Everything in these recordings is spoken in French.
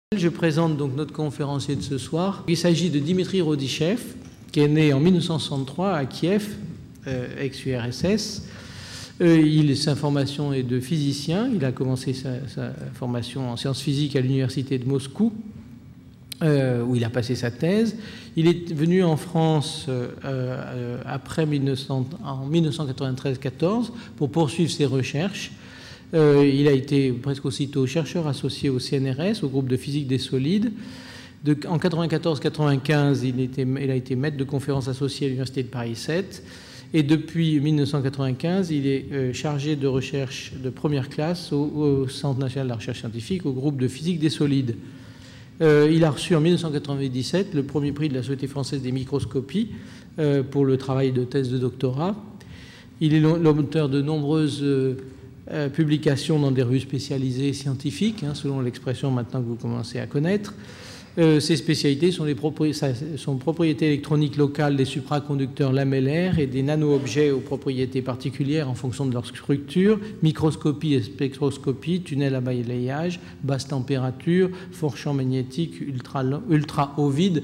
Je présente donc notre conférencier de ce soir. Il s'agit de Dimitri Rodichev, qui est né en 1963 à Kiev, ex-URSS. Sa formation est de physicien. Il a commencé sa formation en sciences physiques à l'université de Moscou, où il a passé sa thèse. Il est venu en France en 1993-14 pour poursuivre ses recherches. Il a été presque aussitôt chercheur associé au CNRS, au groupe de physique des solides. En 1994-95, il a été maître de conférences associé à l'Université de Paris 7. Et depuis 1995, il est chargé de recherche de première classe au Centre national de la recherche scientifique, au groupe de physique des solides. Il a reçu en 1997 le premier prix de la Société française des microscopies pour le travail de thèse de doctorat. Il est l'auteur de nombreuses publications dans des revues spécialisées scientifiques, selon l'expression maintenant que vous commencez à connaître. Ses spécialités sont propriétés électroniques locales des supraconducteurs lamellaires et des nano-objets aux propriétés particulières en fonction de leur structure, microscopie et spectroscopie, tunnel à balayage, basse température, fort champ magnétique, ultra haut vide.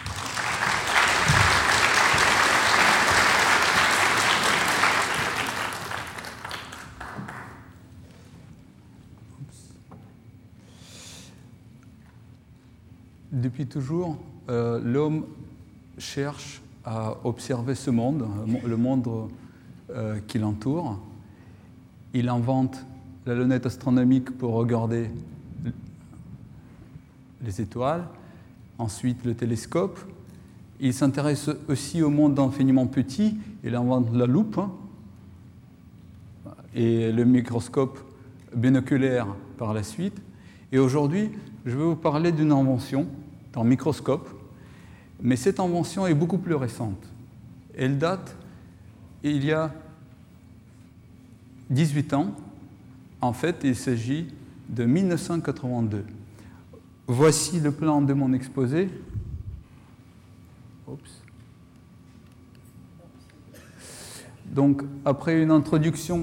Depuis toujours, l'homme cherche à observer ce monde, le monde qui l'entoure. Il invente la lunette astronomique pour regarder les étoiles, ensuite le télescope. Il s'intéresse aussi au monde d'infiniment petit. Il invente la loupe et le microscope binoculaire par la suite. Et aujourd'hui, je vais vous parler d'une invention d'un microscope, mais cette invention est beaucoup plus récente. Elle date il y a 18 ans. En fait, il s'agit de 1982. Voici le plan de mon exposé. Donc, après une introduction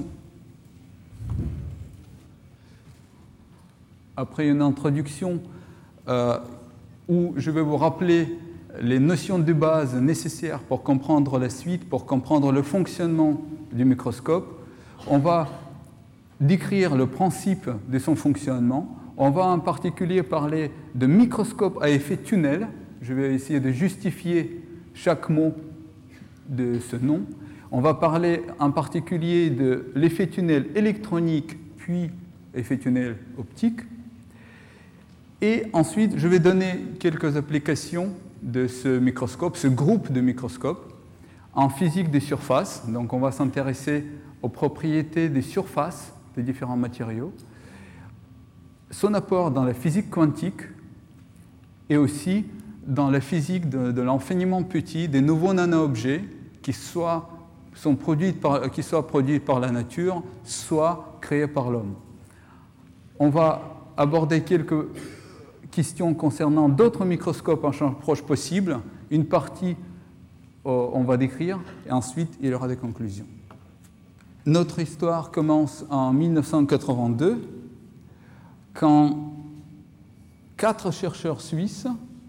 où je vais vous rappeler les notions de base nécessaires pour comprendre la suite, pour comprendre le fonctionnement du microscope. On va décrire le principe de son fonctionnement. On va en particulier parler de microscope à effet tunnel. Je vais essayer de justifier chaque mot de ce nom. On va parler en particulier de l'effet tunnel électronique, puis effet tunnel optique. Et ensuite, je vais donner quelques applications de ce microscope, ce groupe de microscopes, en physique des surfaces. Donc, on va s'intéresser aux propriétés des surfaces des différents matériaux, son apport dans la physique quantique et aussi dans la physique de l'infiniment petit, des nouveaux nano-objets qui soient produits par la nature, soit créés par l'homme. On va aborder quelques questions concernant d'autres microscopes en champ proche possible. Une partie, on va décrire, et ensuite, il y aura des conclusions. Notre histoire commence en 1982, quand quatre chercheurs suisses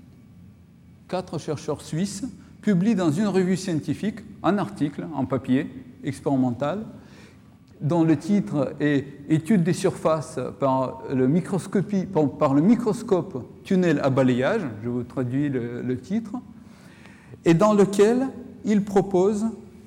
publient dans une revue scientifique un article, en papier, expérimental, dont le titre est « Étude des surfaces par le microscope tunnel à balayage », je vous traduis le titre, et dans lequel il propose,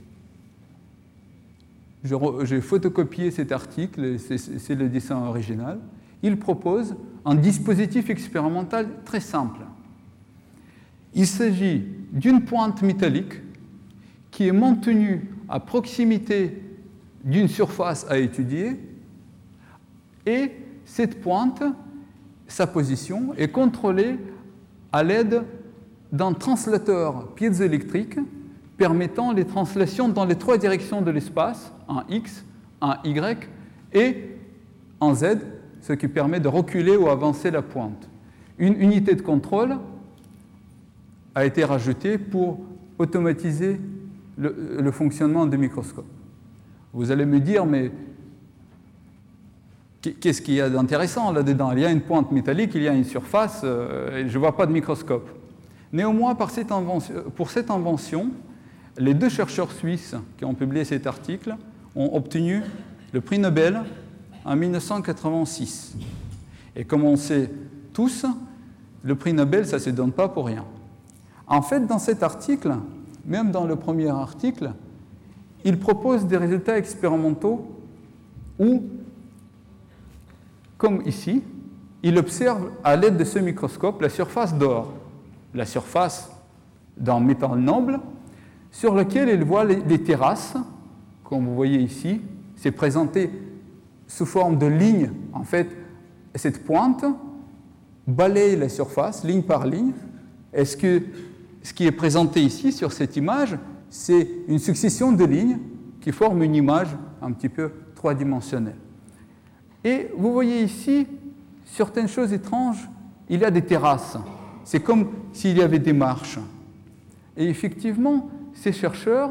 j'ai photocopié cet article, c'est le dessin original, il propose un dispositif expérimental très simple. Il s'agit d'une pointe métallique qui est maintenue à proximité d'une surface à étudier, et cette pointe, sa position, est contrôlée à l'aide d'un translateur piézoélectrique permettant les translations dans les trois directions de l'espace, en X, en Y et en Z, ce qui permet de reculer ou avancer la pointe. Une unité de contrôle a été rajoutée pour automatiser le fonctionnement du microscope. Vous allez me dire, mais qu'est-ce qu'il y a d'intéressant là-dedans? Il y a une pointe métallique, il y a une surface, je ne vois pas de microscope. Néanmoins, pour cette invention, les 2 chercheurs suisses qui ont publié cet article ont obtenu le prix Nobel en 1986. Et comme on sait tous, le prix Nobel, ça ne se donne pas pour rien. En fait, dans cet article, même dans le premier article, il propose des résultats expérimentaux où, comme ici, il observe à l'aide de ce microscope la surface d'or, la surface d'un métal noble, sur lequel il voit les terrasses, comme vous voyez ici. C'est présenté sous forme de ligne. En fait, cette pointe balaye la surface, ligne par ligne. Et ce qui est présenté ici, sur cette image, c'est une succession de lignes qui forment une image un petit peu trois-dimensionnelle. Et vous voyez ici certaines choses étranges. Il y a des terrasses. C'est comme s'il y avait des marches. Et effectivement, ces chercheurs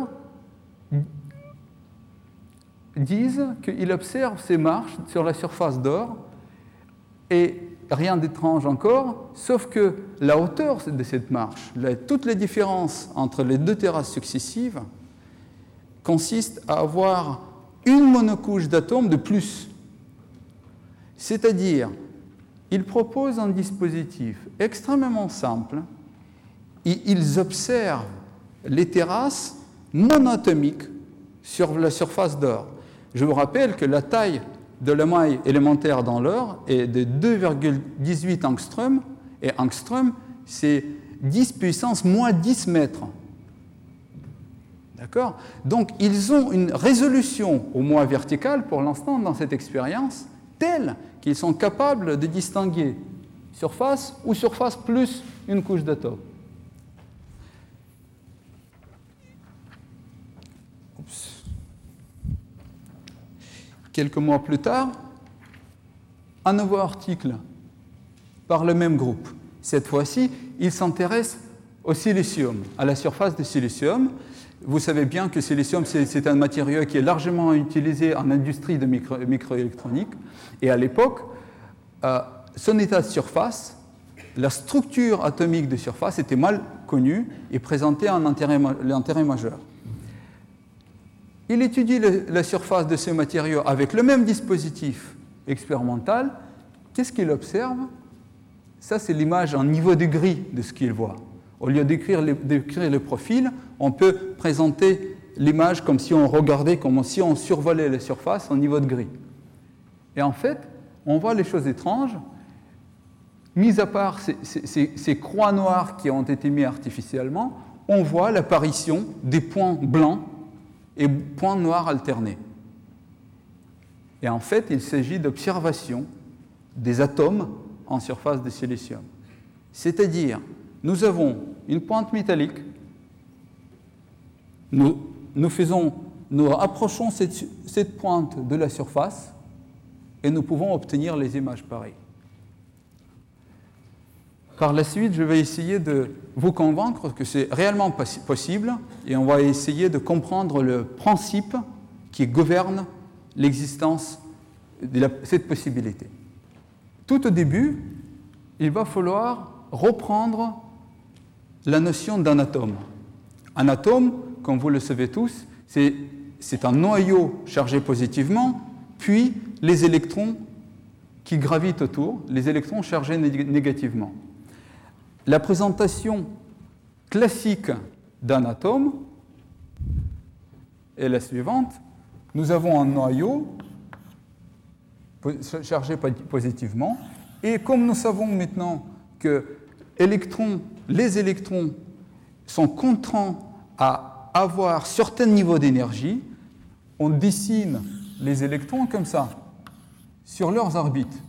disent qu'ils observent ces marches sur la surface d'or, et rien d'étrange encore, sauf que la hauteur de cette marche, toutes les différences entre les 2 terrasses successives, consistent à avoir une monocouche d'atomes de plus. C'est-à-dire, ils proposent un dispositif extrêmement simple, et ils observent les terrasses monatomiques sur la surface d'or. Je vous rappelle que la taille de l'émail élémentaire dans l'or est de 2,18 angstroms, et angstrom, c'est 10 puissance moins 10 mètres. D'accord? Donc, ils ont une résolution, au moins verticale pour l'instant dans cette expérience, telle qu'ils sont capables de distinguer surface ou surface plus une couche d'atomes. Quelques mois plus tard, un nouveau article par le même groupe. Cette fois-ci, il s'intéresse au silicium, à la surface du silicium. Vous savez bien que le silicium, c'est un matériau qui est largement utilisé en industrie de microélectronique. Et à l'époque, son état de surface, la structure atomique de surface était mal connue et présentait l'intérêt majeur. Il étudie la surface de ces matériaux avec le même dispositif expérimental. Qu'est-ce qu'il observe? Ça, c'est l'image en niveau de gris de ce qu'il voit. Au lieu d'écrire le profil, on peut présenter l'image comme si on regardait, comme si on survolait la surface en niveau de gris. Et en fait, on voit les choses étranges. Mis à part ces croix noires qui ont été mises artificiellement, on voit l'apparition des points blancs et points noirs alternés. Et en fait, il s'agit d'observation des atomes en surface de silicium. C'est-à-dire, nous avons une pointe métallique, nous approchons cette pointe de la surface et nous pouvons obtenir les images pareilles. Par la suite, je vais essayer de vous convaincre que c'est réellement possible et on va essayer de comprendre le principe qui gouverne l'existence de cette possibilité. Tout au début, il va falloir reprendre la notion d'un atome. Un atome, comme vous le savez tous, c'est un noyau chargé positivement, puis les électrons qui gravitent autour, les électrons chargés négativement. La présentation classique d'un atome est la suivante. Nous avons un noyau chargé positivement, et comme nous savons maintenant que les électrons sont contraints à avoir certains niveaux d'énergie, on dessine les électrons comme ça, sur leurs orbites.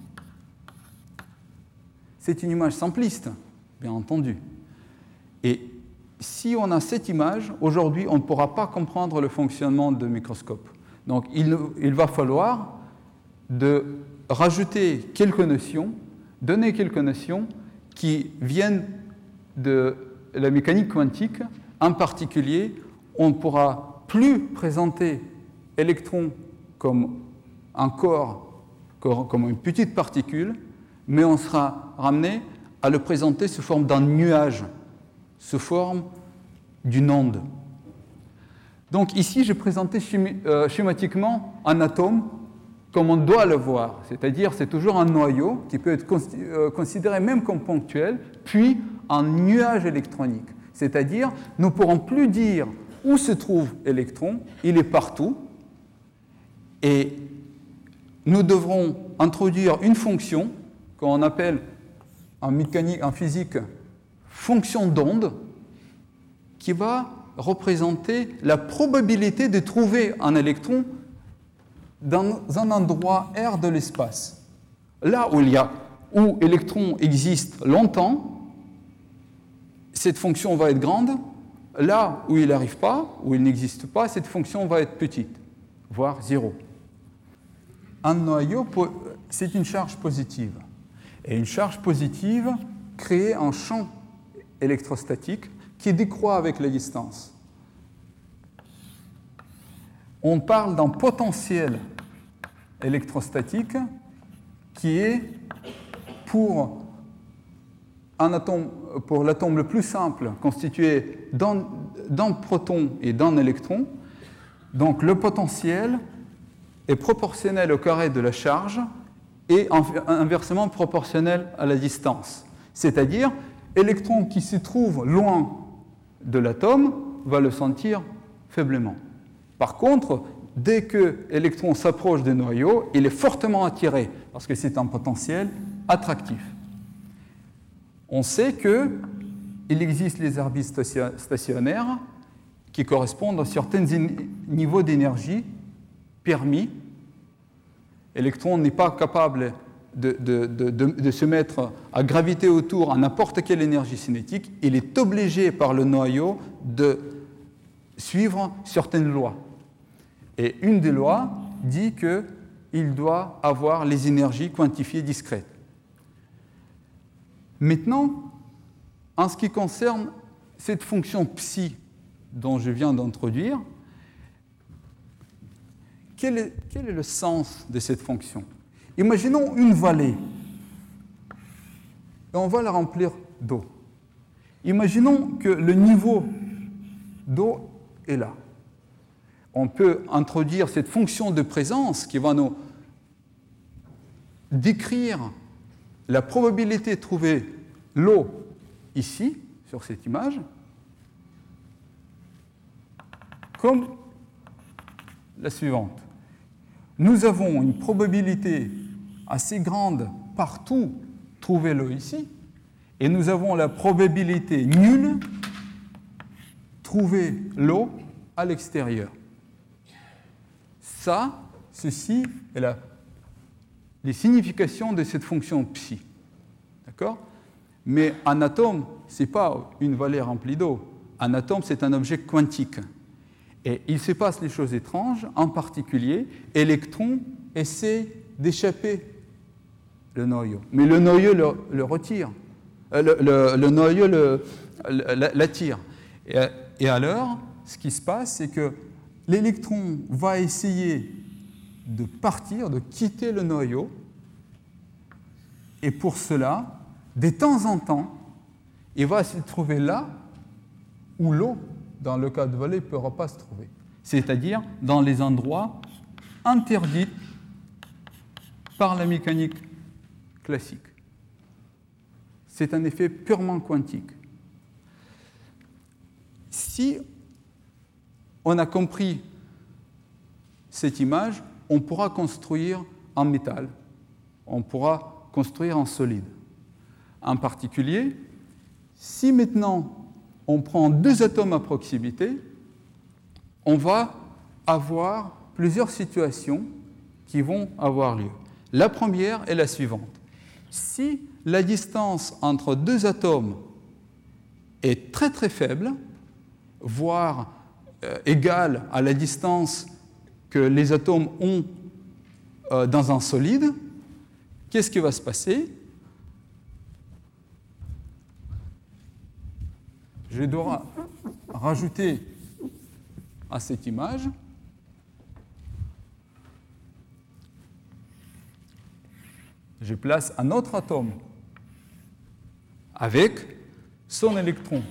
C'est une image simpliste, bien entendu. Et si on a cette image, aujourd'hui, on ne pourra pas comprendre le fonctionnement du microscope. Donc, il va falloir rajouter quelques notions, donner quelques notions qui viennent de la mécanique quantique. En particulier, on ne pourra plus présenter électrons comme un corps comme une petite particule, mais on sera ramené à le présenter sous forme d'un nuage, sous forme d'une onde. Donc ici, j'ai présenté schématiquement un atome comme on doit le voir, c'est-à-dire c'est toujours un noyau qui peut être considéré même comme ponctuel, puis un nuage électronique. C'est-à-dire, nous ne pourrons plus dire où se trouve l'électron, il est partout, et nous devrons introduire une fonction qu'on appelle en physique fonction d'onde, qui va représenter la probabilité de trouver un électron dans un endroit R de l'espace. Là où l'électron existe longtemps, cette fonction va être grande. Là où il n'arrive pas, où il n'existe pas, cette fonction va être petite, voire 0. Un noyau, c'est une charge positive. Et une charge positive crée un champ électrostatique qui décroît avec la distance. On parle d'un potentiel électrostatique qui est pour l'atome le plus simple, constitué d'un proton et d'un électron. Donc le potentiel est proportionnel au carré de la charge et inversement proportionnel à la distance. C'est-à-dire, l'électron qui se trouve loin de l'atome va le sentir faiblement. Par contre, dès que l'électron s'approche du noyau, il est fortement attiré parce que c'est un potentiel attractif. On sait qu'il existe les orbites stationnaires qui correspondent à certains niveaux d'énergie permis. L'électron n'est pas capable de se mettre à graviter autour à n'importe quelle énergie cinétique. Il est obligé par le noyau de suivre certaines lois. Et une des lois dit qu'il doit avoir les énergies quantifiées discrètes. Maintenant, en ce qui concerne cette fonction psi dont je viens d'introduire, quel est le sens de cette fonction? Imaginons une vallée, et on va la remplir d'eau. Imaginons que le niveau d'eau est là. On peut introduire cette fonction de présence qui va nous décrire la probabilité de trouver l'eau ici, sur cette image, comme la suivante. Nous avons une probabilité assez grande partout trouver l'eau ici, et nous avons la probabilité nulle trouver l'eau à l'extérieur. Ceci est les significations de cette fonction psi. D'accord? Mais un atome, ce n'est pas une vallée remplie d'eau. Un atome, c'est un objet quantique. Et il se passe des choses étranges, en particulier, l'électron essaie d'échapper le noyau. Mais le noyau le retire. Le noyau l'attire. Et alors, ce qui se passe, c'est que l'électron va essayer de partir, de quitter le noyau. Et pour cela, de temps en temps, il va se trouver là où l'eau, dans le cas de vallée, ne pourra pas se trouver. C'est-à-dire dans les endroits interdits par la mécanique classique. C'est un effet purement quantique. Si on a compris cette image, on pourra construire en métal, on pourra construire en solide. En particulier, si maintenant on prend deux atomes à proximité, on va avoir plusieurs situations qui vont avoir lieu. La première est la suivante. Si la distance entre deux atomes est très très faible, voire égale à la distance que les atomes ont dans un solide, qu'est-ce qui va se passer? Je dois rajouter à cette image je place un autre atome avec son électron.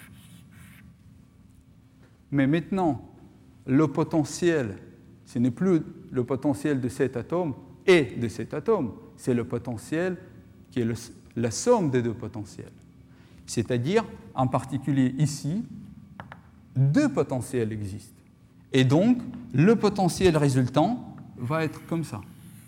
Mais maintenant, le potentiel, ce n'est plus le potentiel de cet atome et de cet atome, c'est le potentiel qui est la somme des deux potentiels. C'est-à-dire, en particulier ici, deux potentiels existent. Et donc, le potentiel résultant va être comme ça.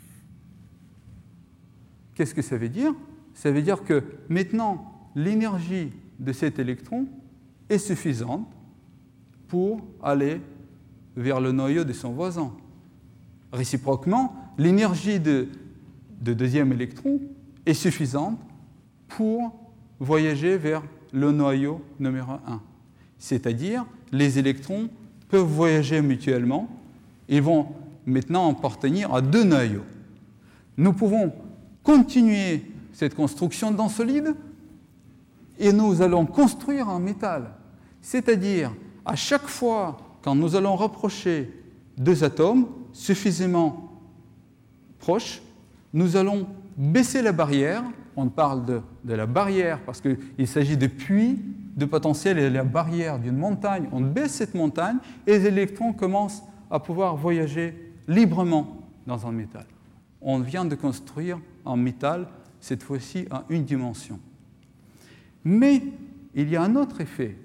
Qu'est-ce que ça veut dire? Ça veut dire que maintenant, l'énergie de cet électron est suffisante pour aller vers le noyau de son voisin. Réciproquement, l'énergie de deuxième électron est suffisante pour voyager vers le noyau numéro 1. C'est-à-dire, les électrons peuvent voyager mutuellement, ils vont maintenant appartenir à deux noyaux. Nous pouvons continuer cette construction dans solide et nous allons construire un métal. C'est-à-dire, à chaque fois quand nous allons rapprocher deux atomes suffisamment proches, nous allons baisser la barrière. On parle de la barrière parce qu'il s'agit de puits de potentiel et de la barrière d'une montagne. On baisse cette montagne et les électrons commencent à pouvoir voyager librement dans un métal. On vient de construire un métal, cette fois-ci à une dimension. Mais il y a un autre effet.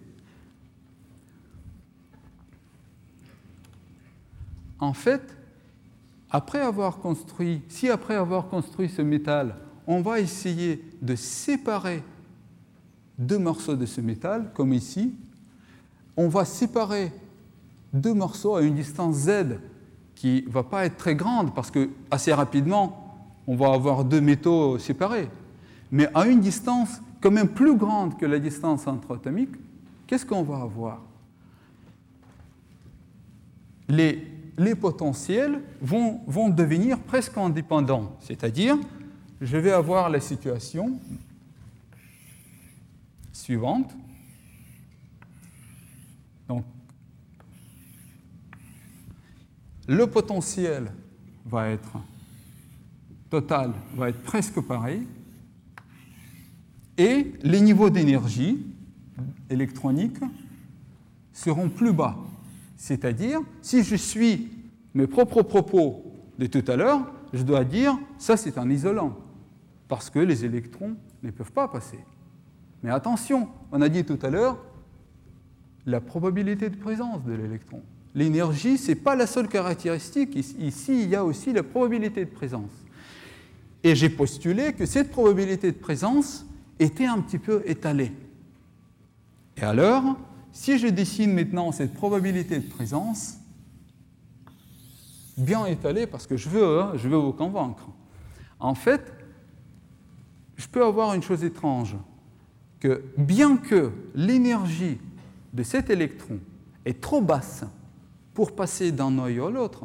En fait, après avoir construit ce métal, on va essayer de séparer deux morceaux de ce métal, comme ici. On va séparer deux morceaux à une distance z qui ne va pas être très grande, parce que assez rapidement, on va avoir deux métaux séparés. Mais à une distance quand même plus grande que la distance interatomique, qu'est-ce qu'on va avoir? Les potentiels vont devenir presque indépendants. C'est-à-dire, je vais avoir la situation suivante. Donc, le potentiel total va être presque pareil, et les niveaux d'énergie électronique seront plus bas. C'est-à-dire, si je suis mes propres propos de tout à l'heure, je dois dire, ça c'est un isolant, parce que les électrons ne peuvent pas passer. Mais attention, on a dit tout à l'heure, la probabilité de présence de l'électron. L'énergie, ce n'est pas la seule caractéristique. Ici, il y a aussi la probabilité de présence. Et j'ai postulé que cette probabilité de présence était un petit peu étalée. Et alors, si je dessine maintenant cette probabilité de présence, bien étalée, parce que je veux vous convaincre, en fait, je peux avoir une chose étrange, que bien que l'énergie de cet électron est trop basse pour passer d'un noyau à l'autre,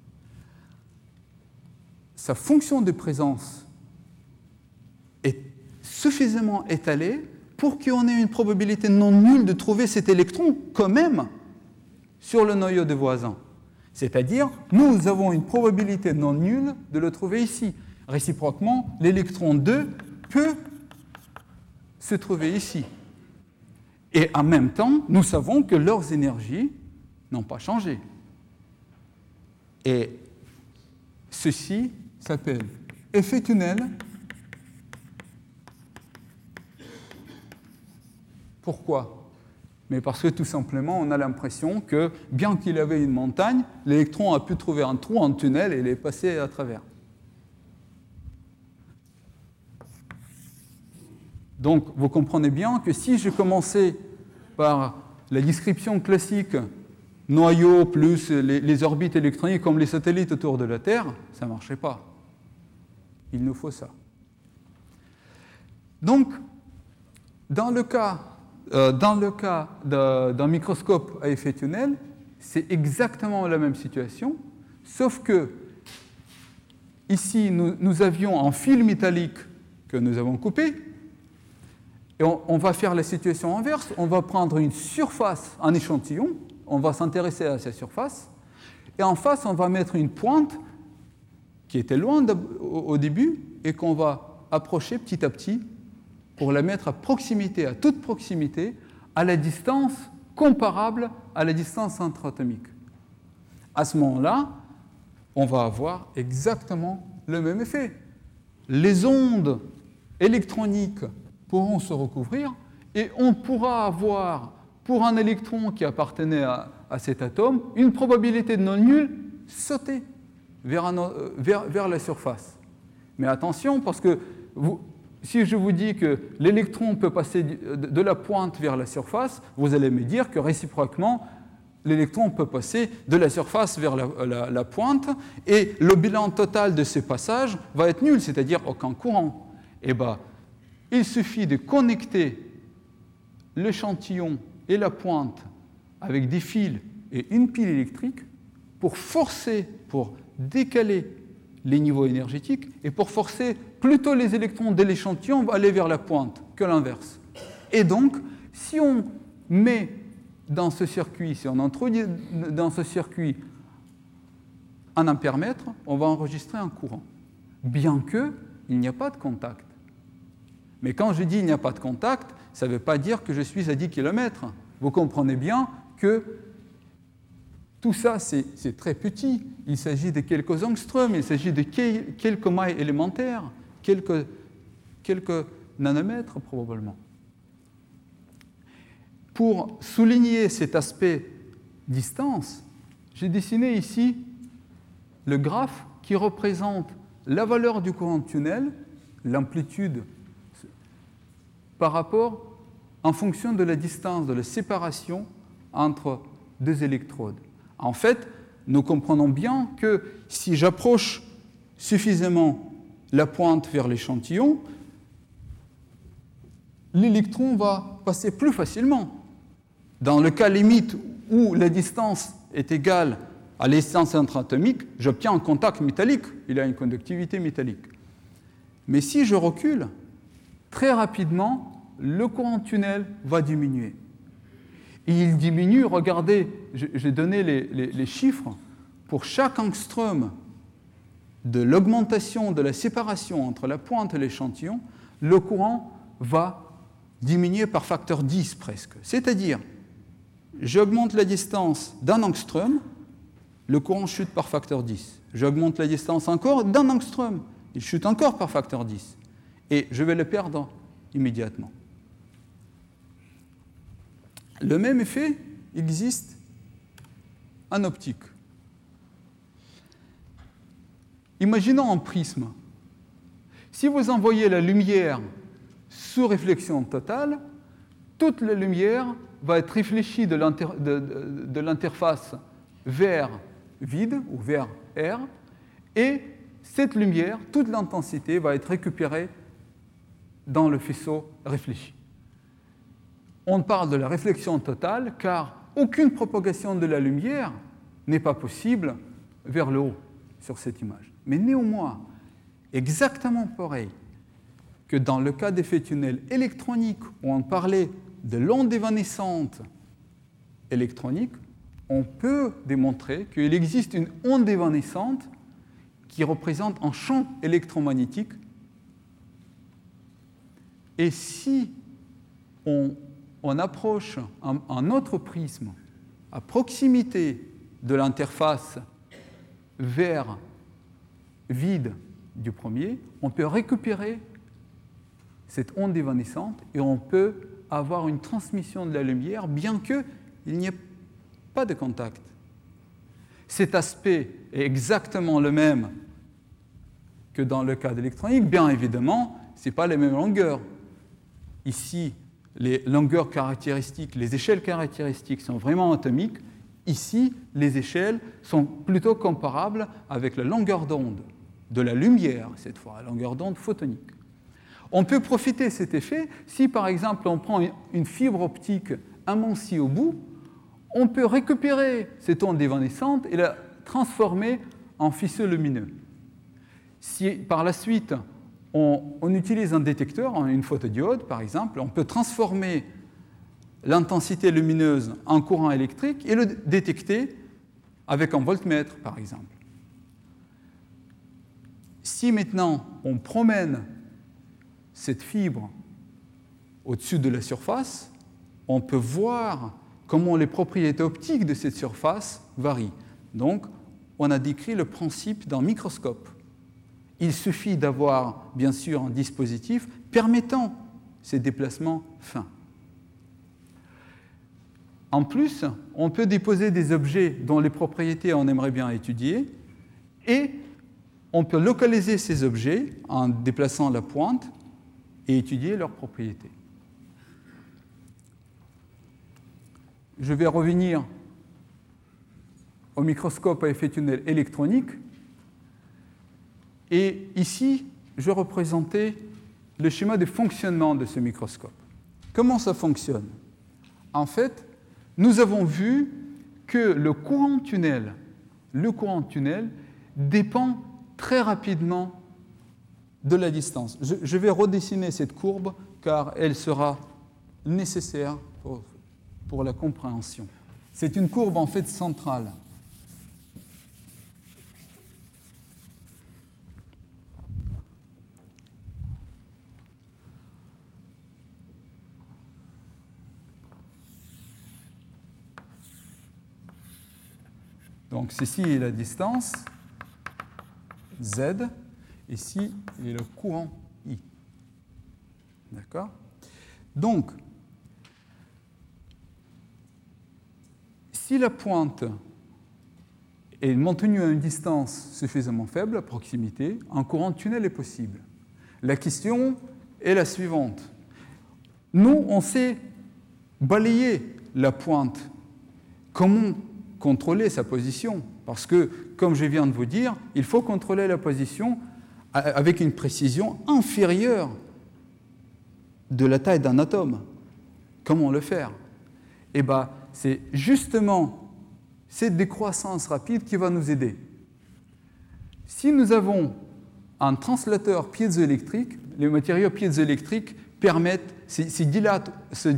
sa fonction de présence est suffisamment étalée pour qu'on ait une probabilité non nulle de trouver cet électron quand même sur le noyau de voisin. C'est-à-dire, nous avons une probabilité non nulle de le trouver ici. Réciproquement, l'électron 2 peut se trouver ici. Et en même temps, nous savons que leurs énergies n'ont pas changé. Et ceci s'appelle effet tunnel. Pourquoi? Mais parce que tout simplement, on a l'impression que, bien qu'il avait une montagne, l'électron a pu trouver un trou, un tunnel, et il est passé à travers. Donc, vous comprenez bien que si je commençais par la description classique, noyau plus les orbites électroniques comme les satellites autour de la Terre, ça ne marchait pas. Il nous faut ça. Donc, dans le cas d'un microscope à effet tunnel, c'est exactement la même situation, sauf que ici, nous avions un fil métallique que nous avons coupé, et on va faire la situation inverse, on va prendre une surface, un échantillon, on va s'intéresser à sa surface, et en face, on va mettre une pointe qui était loin au début, et qu'on va approcher petit à petit pour la mettre à proximité, à toute proximité, à la distance comparable à la distance interatomique. À ce moment-là, on va avoir exactement le même effet. Les ondes électroniques pourront se recouvrir et on pourra avoir, pour un électron qui appartenait à cet atome, une probabilité non nulle sauter vers la surface. Mais attention, parce que si je vous dis que l'électron peut passer de la pointe vers la surface, vous allez me dire que réciproquement, l'électron peut passer de la surface vers la pointe, et le bilan total de ce passage va être nul, c'est-à-dire aucun courant. Eh bien, il suffit de connecter l'échantillon et la pointe avec des fils et une pile électrique pour forcer, pour décaler les niveaux énergétiques et pour forcer plutôt les électrons de l'échantillon à aller vers la pointe que l'inverse. Et donc, si on met dans ce circuit, si on introduit dans ce circuit un ampèremètre, on va enregistrer un courant, bien qu'il n'y a pas de contact. Mais quand je dis il n'y a pas de contact, ça ne veut pas dire que je suis à 10 km. Vous comprenez bien que tout ça, c'est très petit. Il s'agit de quelques angstroms, il s'agit de quelques mailles élémentaires, quelques nanomètres probablement. Pour souligner cet aspect distance, j'ai dessiné ici le graphe qui représente la valeur du courant de tunnel, l'amplitude, par rapport, en fonction de la distance, de la séparation entre deux électrodes. En fait, nous comprenons bien que si j'approche suffisamment la pointe vers l'échantillon, l'électron va passer plus facilement. Dans le cas limite où la distance est égale à la distance interatomique, j'obtiens un contact métallique, il a une conductivité métallique. Mais si je recule, très rapidement, le courant de tunnel va diminuer. Et il diminue, regardez, j'ai donné les chiffres, pour chaque angstrom de l'augmentation de la séparation entre la pointe et l'échantillon, le courant va diminuer par facteur 10 presque. C'est-à-dire, j'augmente la distance d'un angstrom, le courant chute par facteur 10. J'augmente la distance encore d'un angstrom, il chute encore par facteur 10. Et je vais le perdre immédiatement. Le même effet existe en optique. Imaginons un prisme. Si vous envoyez la lumière sous réflexion totale, toute la lumière va être réfléchie de l'interface vers vide ou vers R, et cette lumière, toute l'intensité, va être récupérée dans le faisceau réfléchi. On parle de la réflexion totale car aucune propagation de la lumière n'est pas possible vers le haut sur cette image. Mais néanmoins, exactement pareil que dans le cas d'effet tunnel électronique où on parlait de l'onde évanescente électronique, on peut démontrer qu'il existe une onde évanescente qui représente un champ électromagnétique. Et si on approche un autre prisme à proximité de l'interface vers vide du premier, on peut récupérer cette onde évanescente et on peut avoir une transmission de la lumière bien qu'il n'y ait pas de contact. Cet aspect est exactement le même que dans le cas de l'électronique. Bien évidemment, ce n'est pas les mêmes longueurs. Ici, les longueurs caractéristiques, les échelles caractéristiques sont vraiment atomiques. Ici, les échelles sont plutôt comparables avec la longueur d'onde de la lumière, cette fois, la longueur d'onde photonique. On peut profiter de cet effet si, par exemple, on prend une fibre optique amincie au bout, on peut récupérer cette onde évanescente et la transformer en faisceau lumineux. Si, par la suite, on utilise un détecteur, une photodiode par exemple, on peut transformer l'intensité lumineuse en courant électrique et le détecter avec un voltmètre par exemple. Si maintenant on promène cette fibre au-dessus de la surface, on peut voir comment les propriétés optiques de cette surface varient. Donc, on a décrit le principe d'un microscope. Il suffit d'avoir, bien sûr, un dispositif permettant ces déplacements fins. En plus, on peut déposer des objets dont les propriétés on aimerait bien étudier, et on peut localiser ces objets en déplaçant la pointe et étudier leurs propriétés. Je vais revenir au microscope à effet tunnel électronique. Et ici, je représentais le schéma de fonctionnement de ce microscope. Comment ça fonctionne? En fait, nous avons vu que le courant tunnel dépend très rapidement de la distance. Je vais redessiner cette courbe car elle sera nécessaire pour la compréhension. C'est une courbe en fait centrale. Donc ceci est la distance, Z, ici est le courant I. D'accord? Donc, si la pointe est maintenue à une distance suffisamment faible, à proximité, un courant tunnel est possible. La question est la suivante. Nous, on sait balayer la pointe. Comment contrôler sa position? Parce que, comme je viens de vous dire, il faut contrôler la position avec une précision inférieure de la taille d'un atome. Comment le faire? Eh bien, c'est justement cette décroissance rapide qui va nous aider. Si nous avons un translateur piézoélectrique, les matériaux piézoélectriques permettent, se dilatent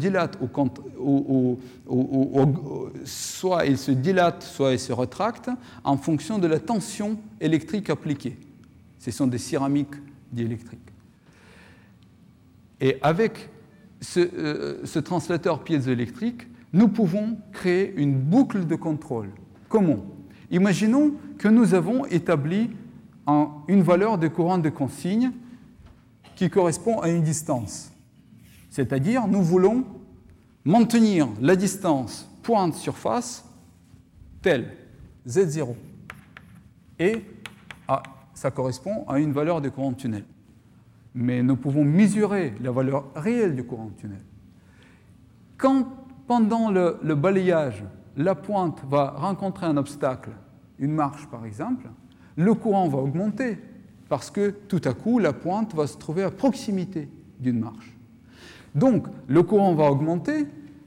soit ils se dilatent, soit ils se rétractent en fonction de la tension électrique appliquée. Ce sont des céramiques diélectriques. Et avec ce translateur piézoélectrique, nous pouvons créer une boucle de contrôle. Comment? Imaginons que nous avons établi une valeur de courant de consigne qui correspond à une distance. C'est-à-dire, nous voulons maintenir la distance pointe-surface telle, Z0. Et ça correspond à une valeur de courant de tunnel. Mais nous pouvons mesurer la valeur réelle du courant de tunnel. Quand, pendant le balayage, la pointe va rencontrer un obstacle, une marche par exemple, le courant va augmenter parce que tout à coup, la pointe va se trouver à proximité d'une marche. Donc, le courant va augmenter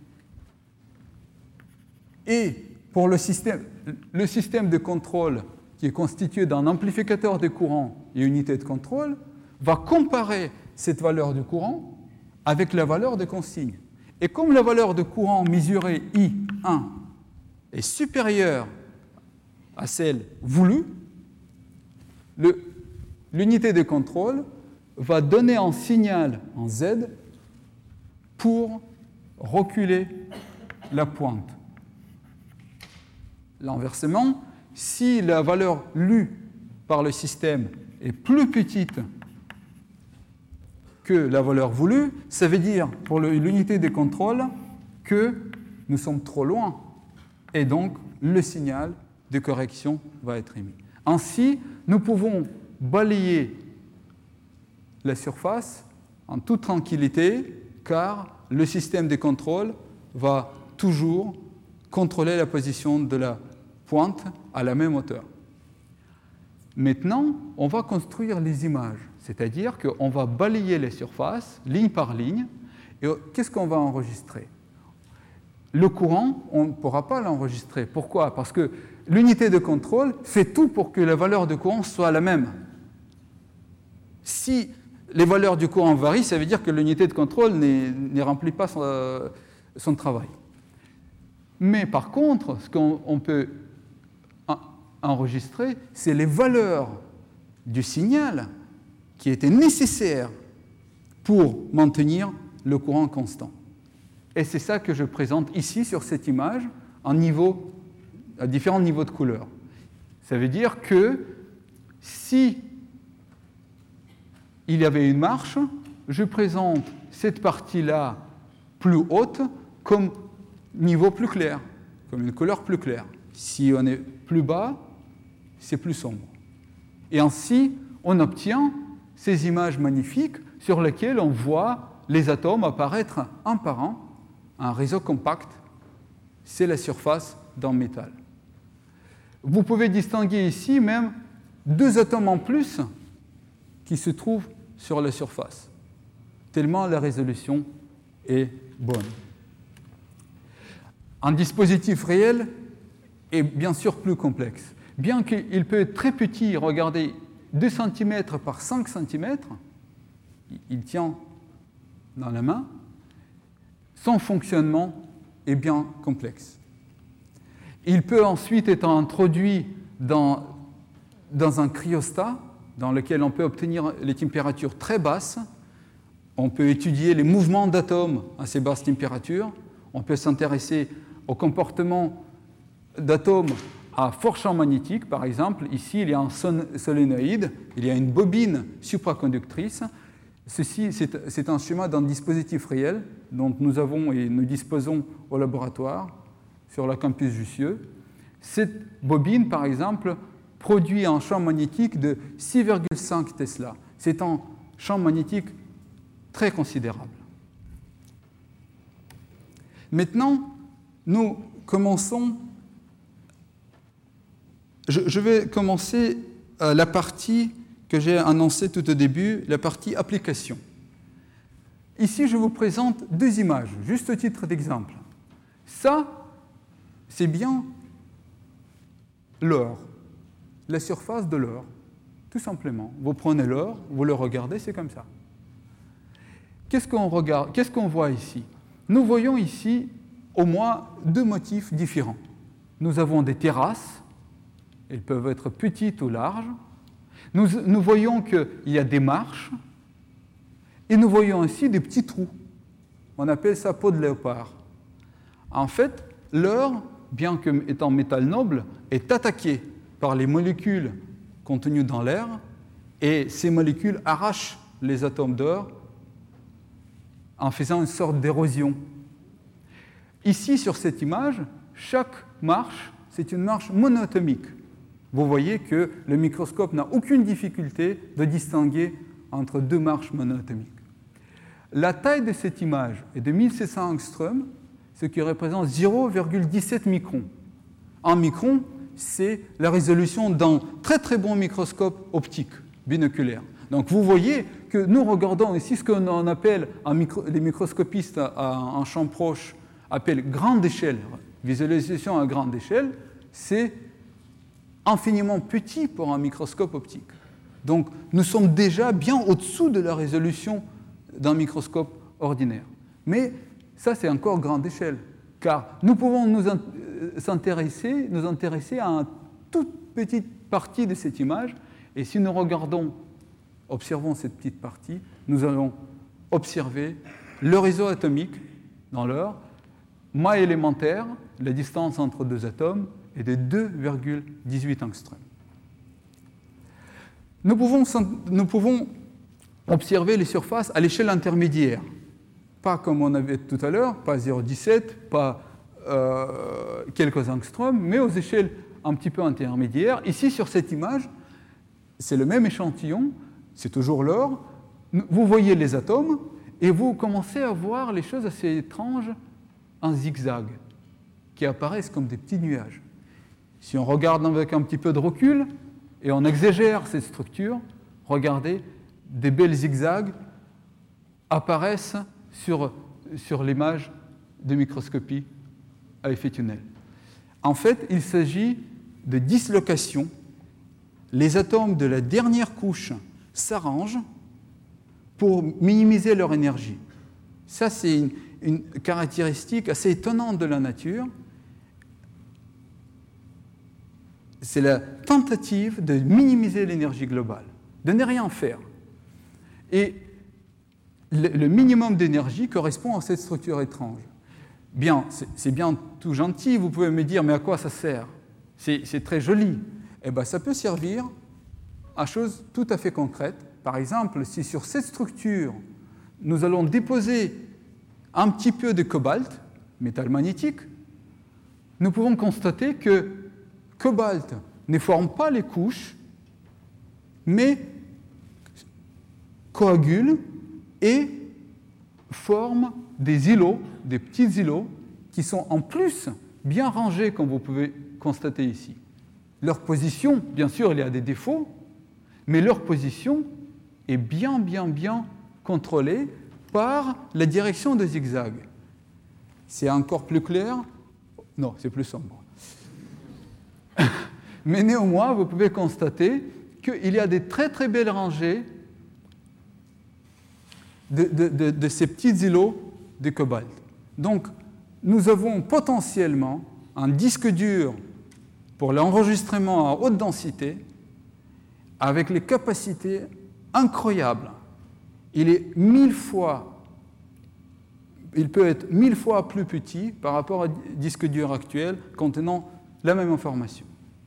et pour le système de contrôle qui est constitué d'un amplificateur de courant et unité de contrôle va comparer cette valeur de courant avec la valeur de consigne. Et comme la valeur de courant mesurée I1 est supérieure à celle voulue, l'unité de contrôle va donner un signal en Z pour reculer la pointe. L'inversement, si la valeur lue par le système est plus petite que la valeur voulue, ça veut dire pour l'unité de contrôle que nous sommes trop loin et donc le signal de correction va être émis. Ainsi, nous pouvons balayer la surface en toute tranquillité car le système de contrôle va toujours contrôler la position de la pointe à la même hauteur. Maintenant, on va construire les images, c'est-à-dire qu'on va balayer les surfaces ligne par ligne et qu'est-ce qu'on va enregistrer? Le courant, on ne pourra pas l'enregistrer. Pourquoi? Parce que l'unité de contrôle fait tout pour que la valeur de courant soit la même. Si les valeurs du courant varient, ça veut dire que l'unité de contrôle ne remplit pas son travail. Mais par contre, ce qu'on peut enregistrer, c'est les valeurs du signal qui était nécessaire pour maintenir le courant constant. Et c'est ça que je présente ici sur cette image à différents niveaux de couleur. Ça veut dire que si il y avait une marche, je présente cette partie-là plus haute comme niveau plus clair, comme une couleur plus claire. Si on est plus bas, c'est plus sombre. Et ainsi, on obtient ces images magnifiques sur lesquelles on voit les atomes apparaître un par un réseau compact. C'est la surface d'un métal. Vous pouvez distinguer ici même 2 atomes en plus qui se trouvent sur la surface, tellement la résolution est bonne. Un dispositif réel est bien sûr plus complexe. Bien qu'il peut être très petit, regardez, 2 cm par 5 cm, il tient dans la main, son fonctionnement est bien complexe. Il peut ensuite être introduit dans un cryostat dans lequel on peut obtenir les températures très basses. On peut étudier les mouvements d'atomes à ces basses températures. On peut s'intéresser au comportement d'atomes à fort champ magnétique, par exemple. Ici, il y a un solénoïde, il y a une bobine supraconductrice. Ceci, c'est un schéma d'un dispositif réel dont nous avons et nous disposons au laboratoire sur le campus Jussieu. Cette bobine, par exemple, produit un champ magnétique de 6,5 Tesla. C'est un champ magnétique très considérable. Maintenant, nous commençons. Je vais commencer la partie que j'ai annoncée tout au début, la partie application. Ici, je vous présente 2 images, juste au titre d'exemple. Ça, c'est bien l'or, la surface de l'or, tout simplement. Vous prenez l'or, vous le regardez, c'est comme ça. Qu'est-ce qu'on voit ici? Nous voyons ici au moins 2 motifs différents. Nous avons des terrasses, elles peuvent être petites ou larges. Nous voyons qu'il y a des marches, et nous voyons aussi des petits trous. On appelle ça peau de léopard. En fait, l'or, bien qu'étant métal noble, est attaqué par les molécules contenues dans l'air, et ces molécules arrachent les atomes d'or en faisant une sorte d'érosion. Ici, sur cette image, chaque marche, c'est une marche monoatomique. Vous voyez que le microscope n'a aucune difficulté de distinguer entre 2 marches monoatomiques. La taille de cette image est de 1700 angstroms, ce qui représente 0,17 microns. 1 micron, c'est la résolution d'un très très bon microscope optique binoculaire. Donc vous voyez que nous regardons ici ce qu'on appelle, les microscopistes à un champ proche appellent grande échelle, visualisation à grande échelle, c'est infiniment petit pour un microscope optique. Donc nous sommes déjà bien au-dessous de la résolution d'un microscope ordinaire. Mais ça, c'est encore grande échelle, car nous pouvons nous intéresser à une toute petite partie de cette image, et si nous observons cette petite partie, nous allons observer le réseau atomique dans l'or, mât élémentaire, la distance entre 2 atomes, est de 2,18 angstroms. Nous pouvons observer les surfaces à l'échelle intermédiaire. Pas comme on avait tout à l'heure, pas 0,17, pas quelques angstroms, mais aux échelles un petit peu intermédiaires. Ici, sur cette image, c'est le même échantillon, c'est toujours l'or. Vous voyez les atomes et vous commencez à voir les choses assez étranges en zigzag, qui apparaissent comme des petits nuages. Si on regarde avec un petit peu de recul et on exagère cette structure, regardez, des belles zigzags apparaissent sur l'image de microscopie à effet tunnel. En fait, il s'agit de dislocation. Les atomes de la dernière couche s'arrangent pour minimiser leur énergie. Ça, c'est une caractéristique assez étonnante de la nature. C'est la tentative de minimiser l'énergie globale. de ne rien faire. Et le minimum d'énergie correspond à cette structure étrange. Bien, c'est bien tout gentil, vous pouvez me dire, mais à quoi ça sert? C'est très joli. Eh bien, ça peut servir à choses tout à fait concrètes. Par exemple, si sur cette structure, nous allons déposer un petit peu de cobalt, métal magnétique, nous pouvons constater que cobalt ne forme pas les couches, mais coagule et forme des îlots, des petits îlots, qui sont en plus bien rangés, comme vous pouvez constater ici. Leur position, bien sûr, il y a des défauts, mais leur position est bien contrôlée par la direction de zigzag. C'est encore plus clair? Non, c'est plus sombre. Mais néanmoins, vous pouvez constater qu'il y a des très très belles rangées de ces petits îlots de cobalt. Donc, nous avons potentiellement un disque dur pour l'enregistrement à haute densité avec les capacités incroyables. Il peut être 1000 fois plus petit par rapport au disque dur actuel contenant la même information.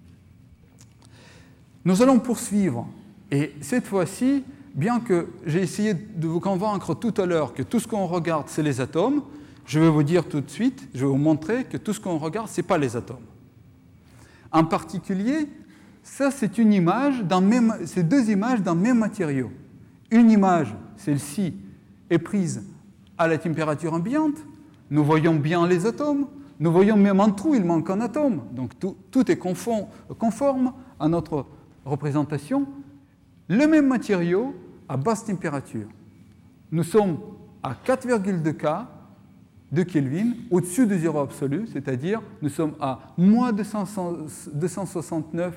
Nous allons poursuivre. Et cette fois-ci, bien que j'ai essayé de vous convaincre tout à l'heure que tout ce qu'on regarde, c'est les atomes, je vais vous dire tout de suite, je vais vous montrer que tout ce qu'on regarde, ce n'est pas les atomes. En particulier, ça, c'est une image c'est deux images d'un même matériau. Une image, celle-ci, est prise à la température ambiante. Nous voyons bien les atomes. Nous voyons même un trou, il manque un atome. Donc tout est conforme à notre représentation. Le même matériau à basse température. Nous sommes à 4,2 K de Kelvin, au-dessus de zéro absolu, c'est-à-dire nous sommes à moins 269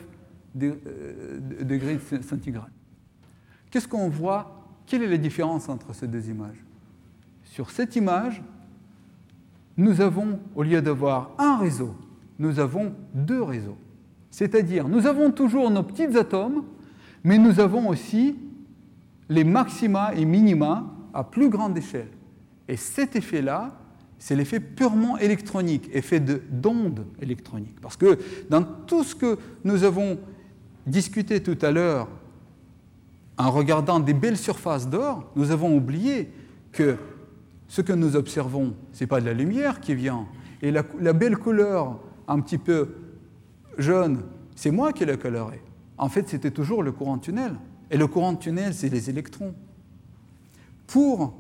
degrés centigrades. Qu'est-ce qu'on voit? Quelle est la différence entre ces deux images? Sur cette image, nous avons, au lieu d'avoir un réseau, nous avons deux réseaux. C'est-à-dire, nous avons toujours nos petits atomes, mais nous avons aussi les maxima et minima à plus grande échelle. Et cet effet-là, c'est l'effet purement électronique, effet d'onde électronique. Parce que dans tout ce que nous avons discuté tout à l'heure, en regardant des belles surfaces d'or, nous avons oublié que ce que nous observons, ce n'est pas de la lumière qui vient. Et la belle couleur, un petit peu jaune, c'est moi qui l'ai colorée. En fait, c'était toujours le courant de tunnel. Et le courant de tunnel, c'est les électrons. Pour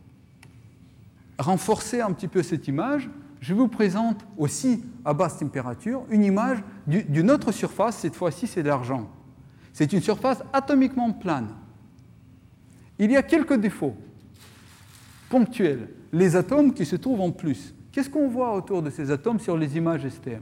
renforcer un petit peu cette image, je vous présente aussi, à basse température, une image d'une autre surface. Cette fois-ci, c'est de l'argent. C'est une surface atomiquement plane. Il y a quelques défauts ponctuels. Les atomes qui se trouvent en plus. Qu'est-ce qu'on voit autour de ces atomes sur les images STM?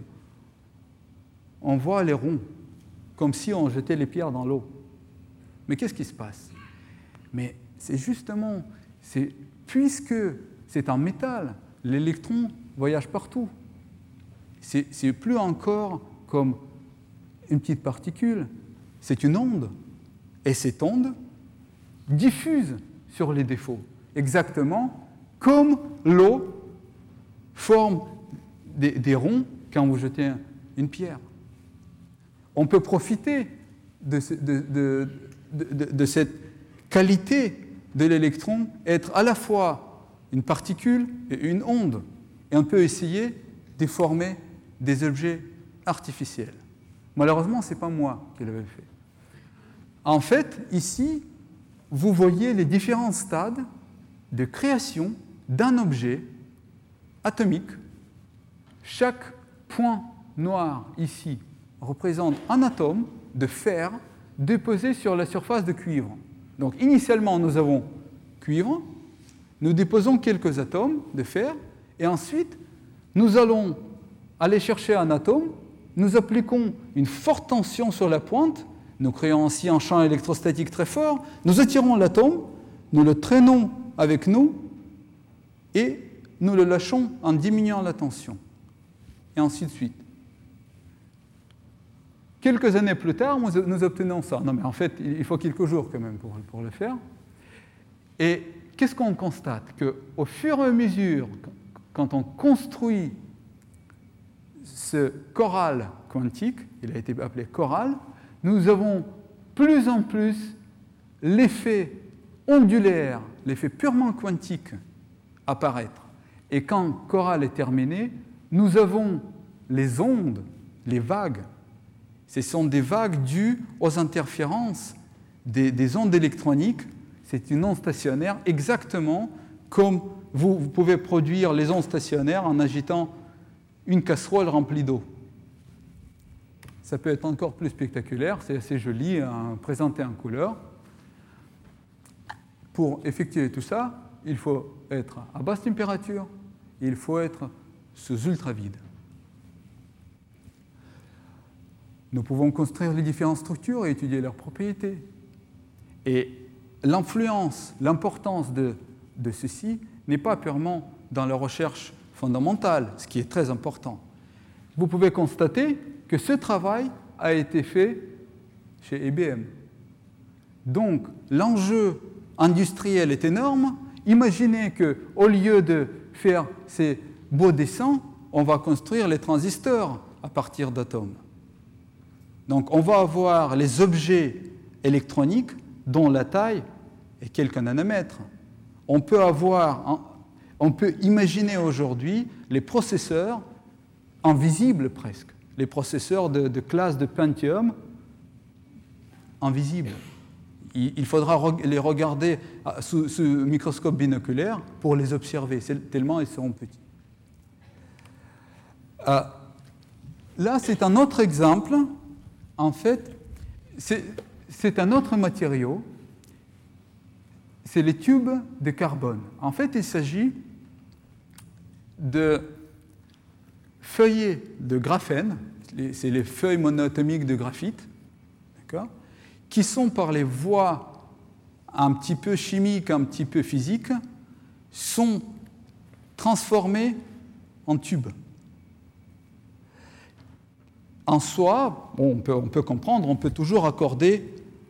On voit les ronds, comme si on jetait les pierres dans l'eau. Mais qu'est-ce qui se passe? Mais c'est justement, puisque c'est un métal, l'électron voyage partout. C'est plus encore comme une petite particule, c'est une onde. Et cette onde diffuse sur les défauts, exactement comme l'eau forme des ronds quand vous jetez une pierre. On peut profiter de cette qualité de l'électron, être à la fois une particule et une onde. Et on peut essayer de former des objets artificiels. Malheureusement, ce n'est pas moi qui l'avais fait. En fait, ici, vous voyez les différents stades de création d'un objet atomique. Chaque point noir ici représente un atome de fer déposé sur la surface de cuivre. Donc initialement, nous avons cuivre, nous déposons quelques atomes de fer, et ensuite, nous allons aller chercher un atome, nous appliquons une forte tension sur la pointe, nous créons ainsi un champ électrostatique très fort, nous attirons l'atome, nous le traînons avec nous, et nous le lâchons en diminuant la tension, et ainsi de suite. quelques années plus tard, nous obtenons ça. Non, mais en fait, il faut quelques jours quand même pour le faire. Et qu'est-ce qu'on constate? Qu'au fur et à mesure, quand on construit ce choral quantique, il a été appelé choral, nous avons plus en plus l'effet ondulaire, l'effet purement quantique apparaître. Et quand choral est terminé, nous avons les ondes, les vagues. Ce sont des vagues dues aux interférences des ondes électroniques. C'est une onde stationnaire, exactement comme vous pouvez produire les ondes stationnaires en agitant une casserole remplie d'eau. Ça peut être encore plus spectaculaire, c'est assez joli, présenté en couleur. Pour effectuer tout ça, il faut être à basse température, il faut être sous ultravide. Nous pouvons construire les différentes structures et étudier leurs propriétés. Et l'influence, l'importance de ceci n'est pas purement dans la recherche fondamentale, ce qui est très important. Vous pouvez constater que ce travail a été fait chez IBM. Donc, l'enjeu industriel est énorme. Imaginez qu'au lieu de faire ces beaux dessins, on va construire les transistors à partir d'atomes. Donc, on va avoir les objets électroniques dont la taille est quelques nanomètres. On peut imaginer aujourd'hui les processeurs invisibles presque, les processeurs de classe de Pentium invisibles. Il faudra les regarder sous microscope binoculaire pour les observer, tellement ils seront petits. Là, c'est un autre exemple. En fait, c'est un autre matériau. C'est les tubes de carbone. En fait, il s'agit de feuillets de graphène, c'est les feuilles monoatomiques de graphite, d'accord, qui sont par les voies un petit peu chimiques, un petit peu physiques, sont transformés en tubes. En soi, bon, on peut comprendre, on peut toujours accorder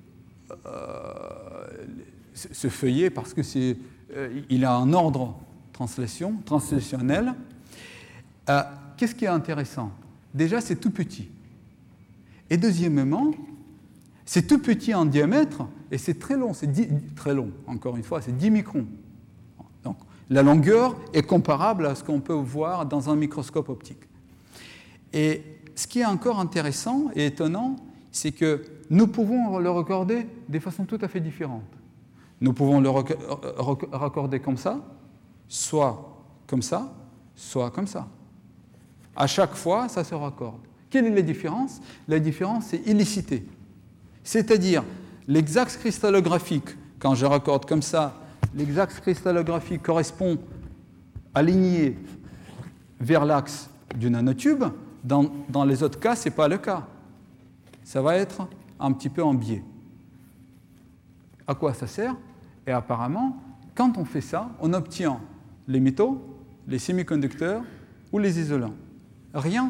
ce feuillet parce que il a un ordre translationnel. Qu'est-ce qui est intéressant? Déjà, c'est tout petit. Et deuxièmement, c'est tout petit en diamètre et c'est très long. Très long, encore une fois, c'est 10 microns. Donc, la longueur est comparable à ce qu'on peut voir dans un microscope optique. Et ce qui est encore intéressant et étonnant, c'est que nous pouvons le raccorder de façon tout à fait différente. Nous pouvons le raccorder comme ça, soit comme ça, soit comme ça. À chaque fois, ça se raccorde. Quelle est la différence? La différence, c'est illicité. C'est-à-dire, l'exaxe cristallographique, quand je raccorde comme ça, l'exaxe cristallographique correspond aligné vers l'axe du nanotube. Dans les autres cas, ce n'est pas le cas. Ça va être un petit peu en biais. À quoi ça sert? Et apparemment, quand on fait ça, on obtient les métaux, les semi-conducteurs ou les isolants. Rien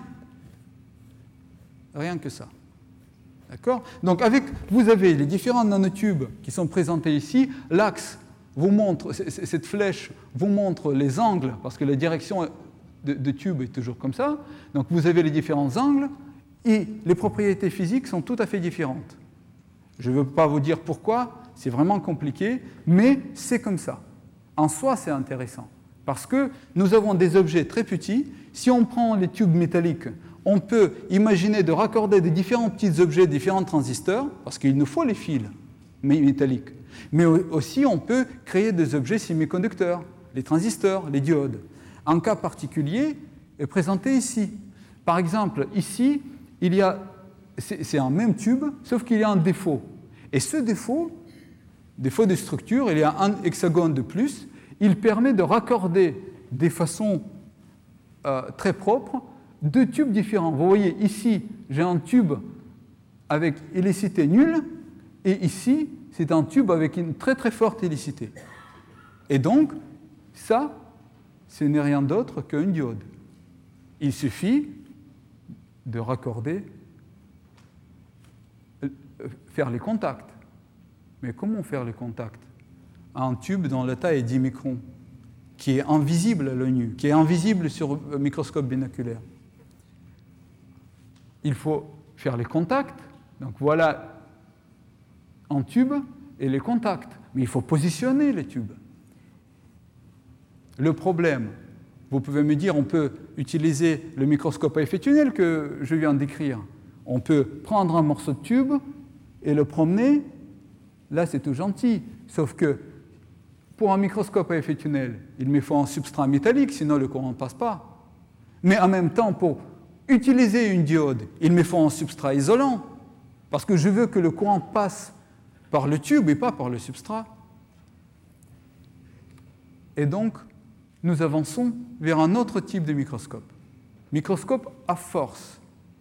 que ça. D'accord? Donc, vous avez les différents nanotubes qui sont présentés ici. L'axe vous montre, cette flèche vous montre les angles, parce que la direction de tube est toujours comme ça. Donc, vous avez les différents angles et les propriétés physiques sont tout à fait différentes. Je ne veux pas vous dire pourquoi, c'est vraiment compliqué, mais c'est comme ça. En soi, c'est intéressant, parce que nous avons des objets très petits. Si on prend les tubes métalliques, on peut imaginer de raccorder des différents petits objets, différents transistors, parce qu'il nous faut les fils métalliques. Mais aussi, on peut créer des objets semi-conducteurs, les transistors, les diodes. Un cas particulier est présenté ici. Par exemple, ici, c'est un même tube, sauf qu'il y a un défaut. Et ce défaut de structure, il y a un hexagone de plus, il permet de raccorder de façon très propre deux tubes différents. Vous voyez, ici, j'ai un tube avec hélicité nulle, et ici, c'est un tube avec une très très forte hélicité. Et donc, ça, ce n'est rien d'autre qu'une diode. Il suffit de raccorder faire les contacts. Mais comment faire les contacts? Un tube dont la taille est 10 microns, qui est invisible à l'œil nu, qui est invisible sur un microscope binoculaire. Il faut faire les contacts. Donc voilà un tube et les contacts. Mais il faut positionner les tubes. Le problème, vous pouvez me dire, on peut utiliser le microscope à effet tunnel que je viens de décrire. On peut prendre un morceau de tube et le promener. Là, c'est tout gentil. Sauf que pour un microscope à effet tunnel, il me faut un substrat métallique, sinon le courant ne passe pas. Mais en même temps, pour utiliser une diode, il me faut un substrat isolant, parce que je veux que le courant passe par le tube et pas par le substrat. Et donc, nous avançons vers un autre type de microscope. Microscope à force.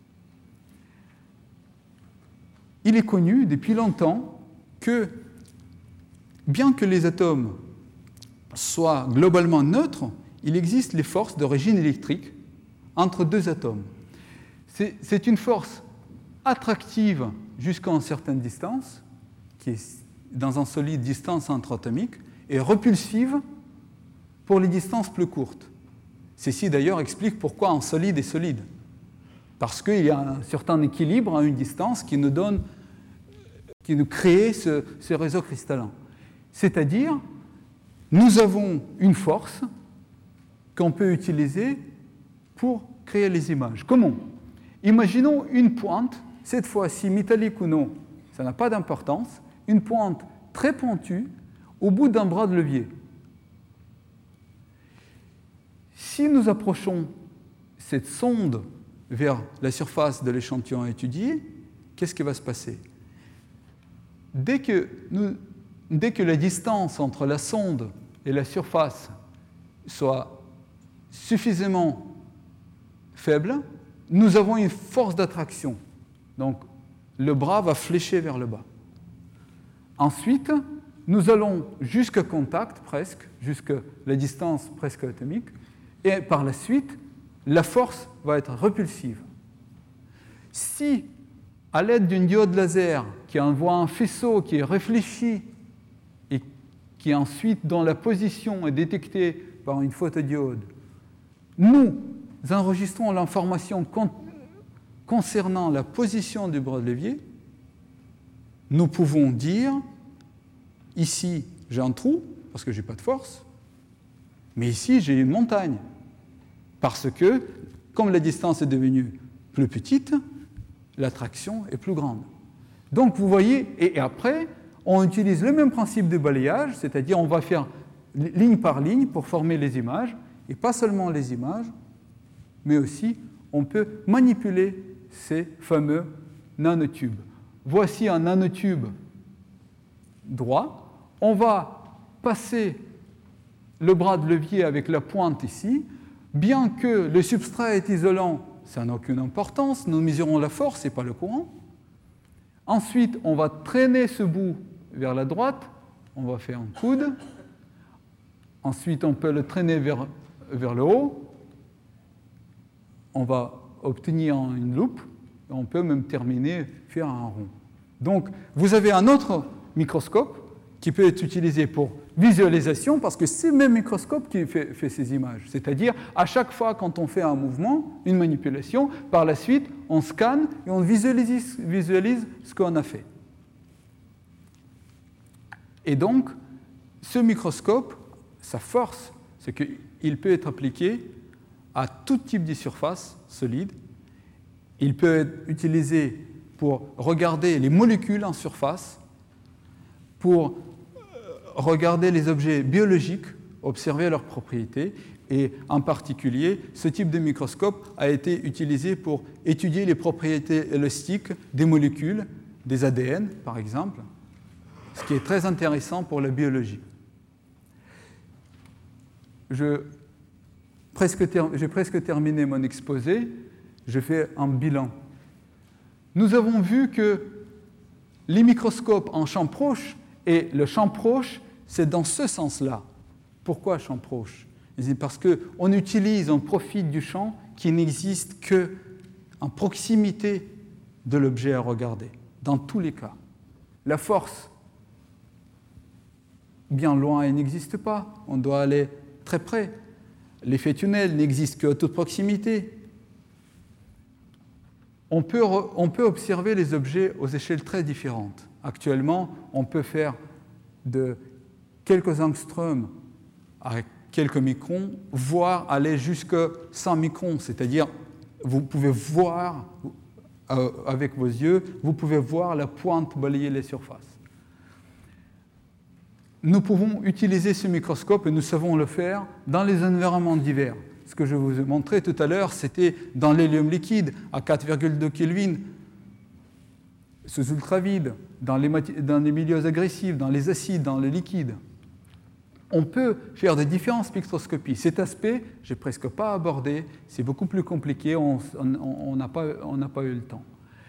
Il est connu depuis longtemps que, bien que les atomes soient globalement neutres, il existe les forces d'origine électrique entre deux atomes. C'est une force attractive jusqu'à une certaine distance, qui est dans un solide distance interatomique, et repulsive pour les distances plus courtes. Ceci d'ailleurs explique pourquoi un solide est solide. Parce qu'il y a un certain équilibre à une distance qui nous crée ce réseau cristallin. C'est-à-dire, nous avons une force qu'on peut utiliser pour créer les images. Comment? Imaginons une pointe, cette fois-ci métallique ou non, ça n'a pas d'importance, une pointe très pointue au bout d'un bras de levier. Si nous approchons cette sonde vers la surface de l'échantillon à étudier, qu'est-ce qui va se passer? Dès que la distance entre la sonde et la surface soit suffisamment faible, nous avons une force d'attraction. Donc, le bras va flécher vers le bas. Ensuite, nous allons jusqu'à contact, presque, jusqu'à la distance presque atomique, et par la suite, la force va être repulsive. Si, à l'aide d'une diode laser qui envoie un faisceau qui est réfléchi et qui ensuite, dont la position est détectée par une photodiode, nous enregistrons l'information concernant la position du bras de levier, nous pouvons dire, ici j'ai un trou, parce que je n'ai pas de force, mais ici j'ai une montagne, parce que, comme la distance est devenue plus petite, l'attraction est plus grande. Donc vous voyez, et après, on utilise le même principe de balayage, c'est-à-dire on va faire ligne par ligne pour former les images, et pas seulement les images, mais aussi on peut manipuler ces fameux nanotubes. Voici un nanotube droit. On va passer le bras de levier avec la pointe ici. Bien que le substrat est isolant, ça n'a aucune importance. Nous mesurons la force et pas le courant. Ensuite, on va traîner ce bout vers la droite. On va faire un coude. Ensuite, on peut le traîner vers le haut. On va obtenir une loupe. Et on peut même terminer, faire un rond. Donc, vous avez un autre microscope qui peut être utilisé pour visualisation, parce que c'est le même microscope qui fait ces images. C'est-à-dire, à chaque fois quand on fait un mouvement, une manipulation, par la suite, on scanne et on visualise ce qu'on a fait. Et donc, ce microscope, sa force, c'est qu'il peut être appliqué à tout type de surface solide. Il peut être utilisé pour regarder les molécules en surface, pour regarder les objets biologiques, observer leurs propriétés, et en particulier, ce type de microscope a été utilisé pour étudier les propriétés élastiques des molécules, des ADN par exemple, ce qui est très intéressant pour la biologie. J'ai presque terminé mon exposé, je fais un bilan. Nous avons vu que les microscopes en champ proche, et le champ proche, c'est dans ce sens-là. Pourquoi champ proche? C'est parce on profite du champ qui n'existe qu'en proximité de l'objet à regarder, dans tous les cas. La force, bien loin, elle n'existe pas. On doit aller très près. L'effet tunnel n'existe qu'à toute proximité. On peut observer les objets aux échelles très différentes. Actuellement, on peut faire de quelques angstroms à quelques microns, voire aller jusqu'à 100 microns, c'est-à-dire vous pouvez voir avec vos yeux, vous pouvez voir la pointe balayer les surfaces. Nous pouvons utiliser ce microscope, et nous savons le faire, dans les environnements divers. Ce que je vous ai montré tout à l'heure, c'était dans l'hélium liquide, à 4,2 Kelvin, sous ultravide, dans les milieux agressifs, dans les acides, dans les liquides. On peut faire de différentes spectroscopies. Cet aspect, je n'ai presque pas abordé, c'est beaucoup plus compliqué, on n'a pas eu le temps.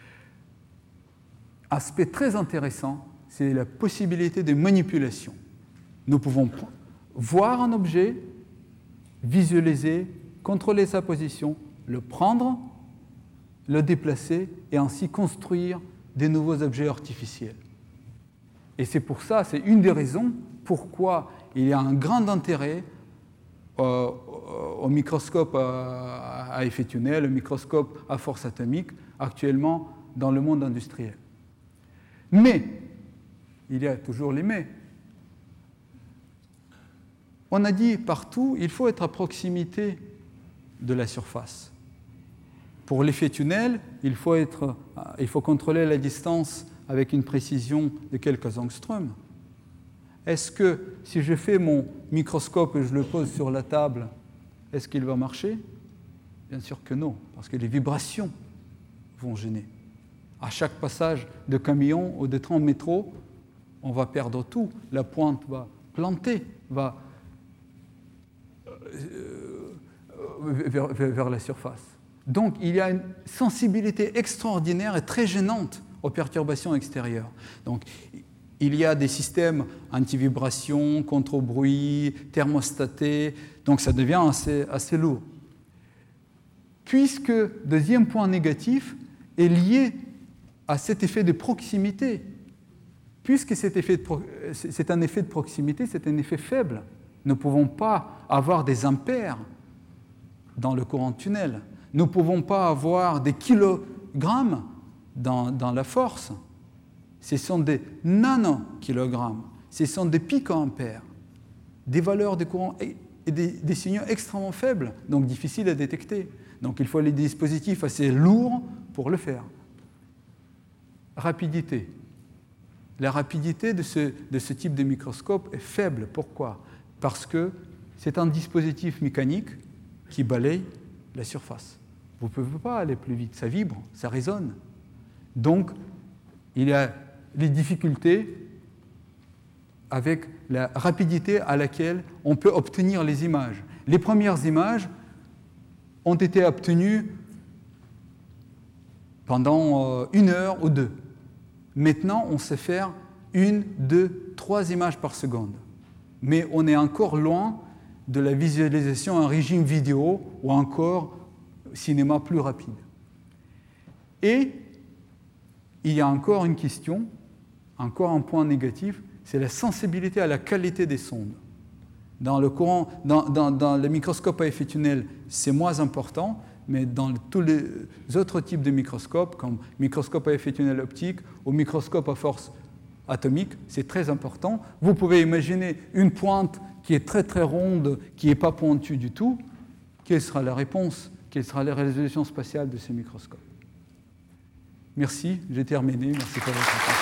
Aspect très intéressant, c'est la possibilité de manipulation. Nous pouvons voir un objet, visualiser, contrôler sa position, le prendre, le déplacer et ainsi construire des nouveaux objets artificiels. Et c'est pour ça, c'est une des raisons pourquoi il y a un grand intérêt au microscope à effet tunnel, au microscope à force atomique, actuellement dans le monde industriel. Mais, il y a toujours les mais. On a dit partout, il faut être à proximité de la surface. Pour l'effet tunnel, il faut contrôler la distance avec une précision de quelques angstroms. Est-ce que si je fais mon microscope et je le pose sur la table, est-ce qu'il va marcher? Bien sûr que non, parce que les vibrations vont gêner. À chaque passage de camion ou de train métro, on va perdre tout. La pointe va planter, va vers la surface. Donc, il y a une sensibilité extraordinaire et très gênante aux perturbations extérieures. Donc, il y a des systèmes anti-vibration, contre-bruit, thermostatés, donc ça devient assez lourd. Puisque, deuxième point négatif, est lié à cet effet de proximité. Puisque c'est un effet de proximité, c'est un effet faible. Nous ne pouvons pas avoir des ampères dans le courant de tunnel. Nous ne pouvons pas avoir des kilogrammes dans la force. Ce sont des nanokilogrammes. Ce sont des picoampères. Des valeurs de courant et des signaux extrêmement faibles, donc difficiles à détecter. Donc il faut des dispositifs assez lourds pour le faire. Rapidité. La rapidité de ce type de microscope est faible. Pourquoi? Parce que c'est un dispositif mécanique qui balaye la surface. Vous ne pouvez pas aller plus vite, ça vibre, ça résonne. Donc, il y a les difficultés avec la rapidité à laquelle on peut obtenir les images. Les premières images ont été obtenues pendant 1 heure ou 2. Maintenant, on sait faire 1, 2, 3 images par seconde. Mais on est encore loin de la visualisation en régime vidéo ou encore cinéma plus rapide. Et il y a encore une question, encore un point négatif, c'est la sensibilité à la qualité des sondes. Dans le microscope à effet tunnel, c'est moins important, mais dans tous les autres types de microscopes, comme microscope à effet tunnel optique ou microscope à force atomique, c'est très important. Vous pouvez imaginer une pointe qui est très très ronde, qui n'est pas pointue du tout. Quelle sera la réponse? Quelle sera la résolution spatiale de ces microscopes? Merci, j'ai terminé. Merci pour votre attention.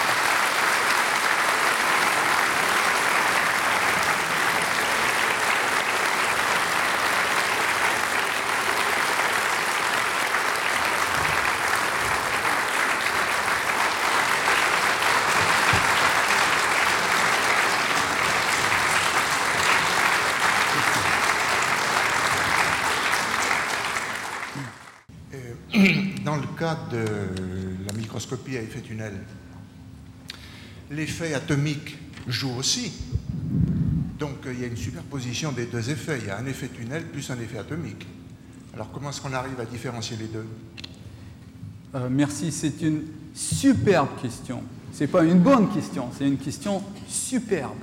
Dans le cas de la microscopie à effet tunnel, l'effet atomique joue aussi. Donc il y a une superposition des deux effets. Il y a un effet tunnel plus un effet atomique. Alors comment est-ce qu'on arrive à différencier les deux? Merci, c'est une superbe question. Ce n'est pas une bonne question, c'est une question superbe.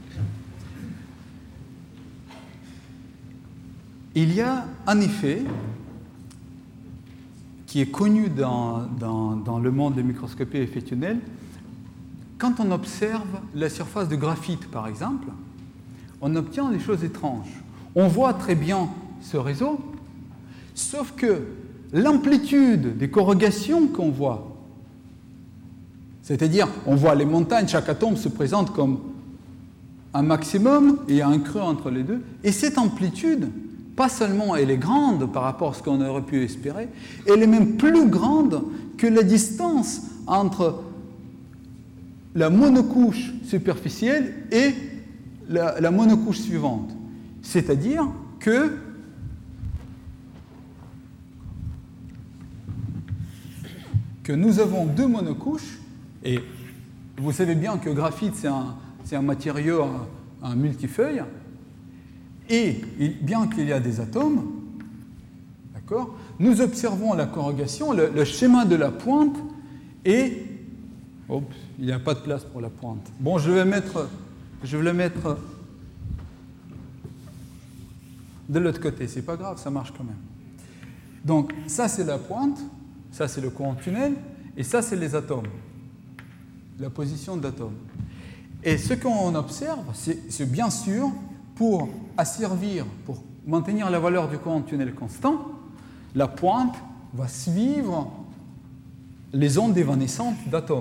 Il y a un effet qui est connu dans le monde des microscopies effets tunnels. Quand on observe la surface de graphite, par exemple, on obtient des choses étranges. On voit très bien ce réseau, sauf que l'amplitude des corrugations qu'on voit, c'est-à-dire on voit les montagnes, chaque atome se présente comme un maximum et un creux entre les deux, et cette amplitude, pas seulement elle est grande par rapport à ce qu'on aurait pu espérer, elle est même plus grande que la distance entre la monocouche superficielle et la monocouche suivante. C'est-à-dire que nous avons deux monocouches, et vous savez bien que le graphite, c'est un matériau un multifeuille, et bien qu'il y a des atomes, d'accord, nous observons la corrugation, le schéma de la pointe, et il n'y a pas de place pour la pointe. Bon, je vais le mettre de l'autre côté, c'est pas grave, ça marche quand même. Donc, ça c'est la pointe, ça c'est le courant tunnel, et ça c'est les atomes, la position d'atomes. Et ce qu'on observe, c'est bien sûr pour asservir, pour maintenir la valeur du courant tunnel constant, la pointe va suivre les ondes évanescentes d'atomes.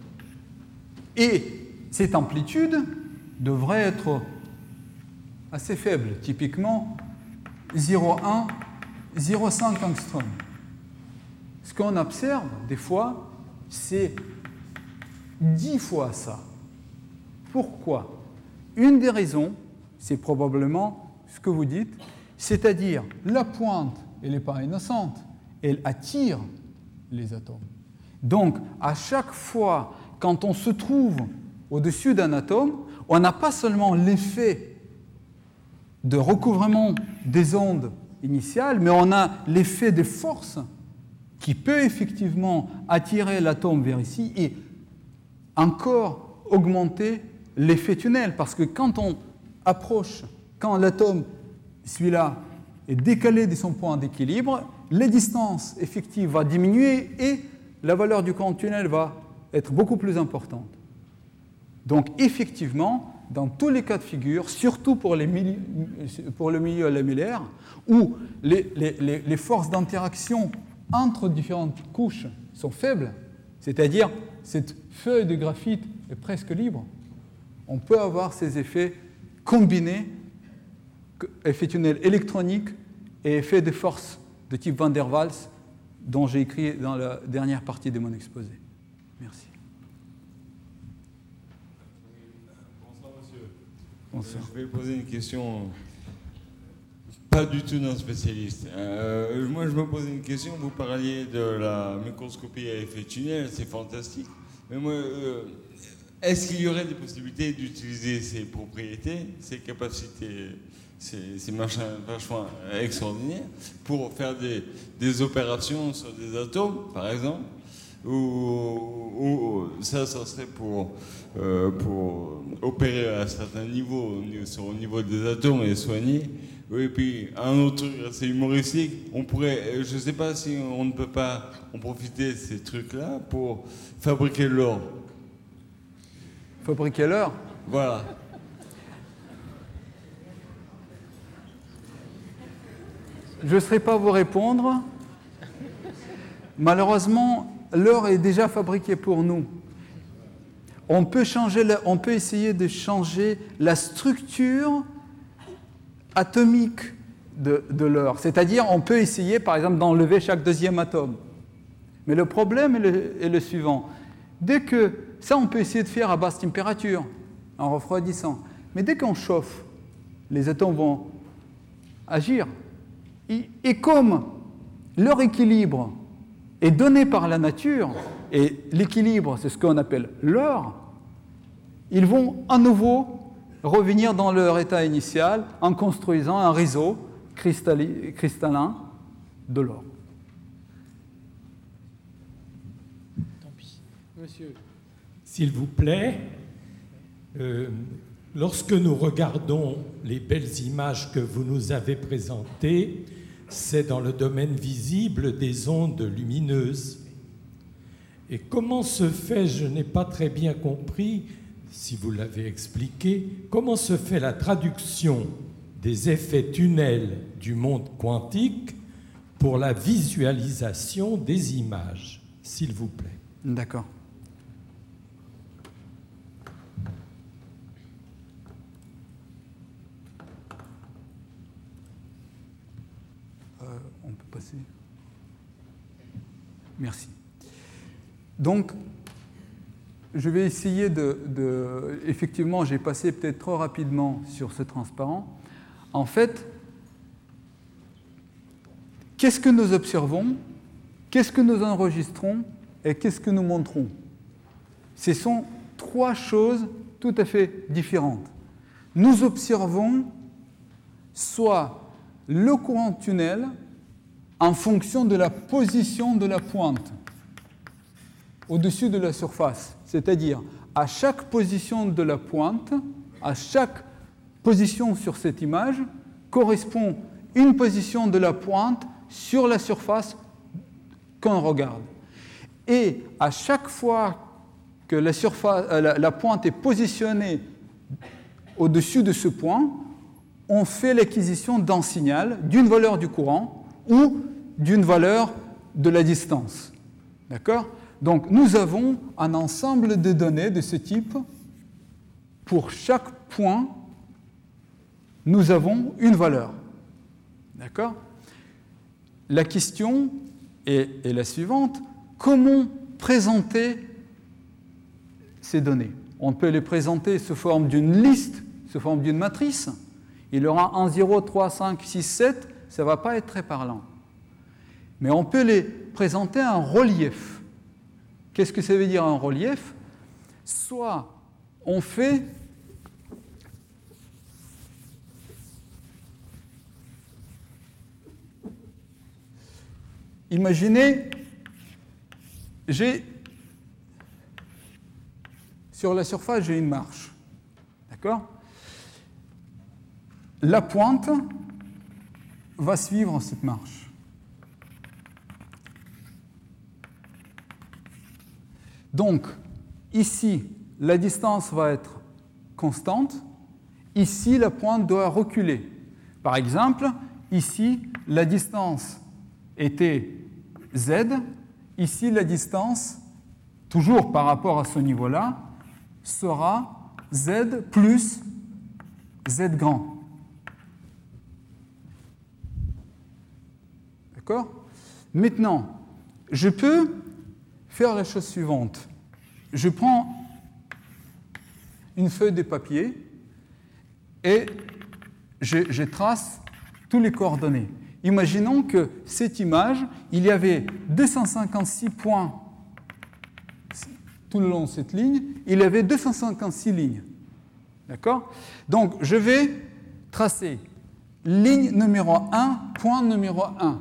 Et cette amplitude devrait être assez faible, typiquement 0,1, 0,5 angstrom. Ce qu'on observe, des fois, c'est 10 fois ça. Pourquoi? Une des raisons, c'est probablement ce que vous dites, c'est-à-dire la pointe, elle n'est pas innocente, elle attire les atomes. Donc, à chaque fois, quand on se trouve au-dessus d'un atome, on n'a pas seulement l'effet de recouvrement des ondes initiales, mais on a l'effet de force qui peut effectivement attirer l'atome vers ici et encore augmenter l'effet tunnel. Parce que quand on approche, quand l'atome, celui-là, est décalé de son point d'équilibre, les distances effectives vont diminuer et la valeur du courant tunnel va être beaucoup plus importante. Donc, effectivement, dans tous les cas de figure, surtout pour le milieu lamellaire, où les forces d'interaction entre différentes couches sont faibles, c'est-à-dire cette feuille de graphite est presque libre, on peut avoir ces effets combinés, effets tunnels électroniques et effets de force de type Van der Waals, dont j'ai écrit dans la dernière partie de mon exposé. Merci. Bonsoir, monsieur. Bonsoir. Je vais poser une question, pas du tout d'un spécialiste. Moi, je me posais une question. Vous parliez de la microscopie à effet tunnel, c'est fantastique. Mais moi, est-ce qu'il y aurait des possibilités d'utiliser ces propriétés, ces capacités, ces machins vachement extraordinaires, pour faire des opérations sur des atomes, par exemple, ou ça serait pour opérer à un certain niveau, au niveau des atomes et soigner. Oui, et puis un autre truc assez humoristique, on pourrait, je ne sais pas si on ne peut pas en profiter de ces trucs-là pour fabriquer de l'or. Fabriquer l'or? Voilà. Je ne saurais pas vous répondre. Malheureusement, l'or est déjà fabriqué pour nous. On peut essayer de changer la structure atomique de l'or. C'est-à-dire, on peut essayer, par exemple, d'enlever chaque deuxième atome. Mais le problème est le suivant. Dès que ça, on peut essayer de faire à basse température, en refroidissant. Mais dès qu'on chauffe, les atomes vont agir. Et comme leur équilibre est donné par la nature, et l'équilibre, c'est ce qu'on appelle l'or, ils vont à nouveau revenir dans leur état initial en construisant un réseau cristallin de l'or. Tant pis. Monsieur. S'il vous plaît, lorsque nous regardons les belles images que vous nous avez présentées, c'est dans le domaine visible des ondes lumineuses. Et comment se fait, je n'ai pas très bien compris, si vous l'avez expliqué, comment se fait la traduction des effets tunnels du monde quantique pour la visualisation des images, s'il vous plaît. D'accord. On peut passer. Merci. Donc, je vais essayer effectivement, j'ai passé peut-être trop rapidement sur ce transparent. En fait, qu'est-ce que nous observons, qu'est-ce que nous enregistrons et qu'est-ce que nous montrons? Ce sont trois choses tout à fait différentes. Nous observons soit le courant de tunnel en fonction de la position de la pointe au-dessus de la surface, c'est-à-dire à chaque position de la pointe, à chaque position sur cette image, correspond une position de la pointe sur la surface qu'on regarde. Et à chaque fois que la pointe est positionnée au-dessus de ce point, on fait l'acquisition d'un signal, d'une valeur du courant ou d'une valeur de la distance. D'accord ? Donc, nous avons un ensemble de données de ce type. Pour chaque point, nous avons une valeur. D'accord ? La question est la suivante. Comment présenter ces données? On peut les présenter sous forme d'une liste, sous forme d'une matrice. Il y aura 1, 0, 3, 5, 6, 7. Ça ne va pas être très parlant. Mais on peut les présenter en relief. Qu'est-ce que ça veut dire un relief? Soit on fait imaginez, sur la surface, j'ai une marche. D'accord? La pointe va suivre cette marche. Donc, ici, la distance va être constante. Ici, la pointe doit reculer. Par exemple, ici, la distance était z. Ici, la distance, toujours par rapport à ce niveau-là, sera z plus z grand. D'accord? Maintenant, je peux faire la chose suivante. Je prends une feuille de papier et je trace tous les coordonnées. Imaginons que cette image, il y avait 256 points tout le long de cette ligne, il y avait 256 lignes. D'accord? Donc, je vais tracer ligne numéro 1, point numéro 1.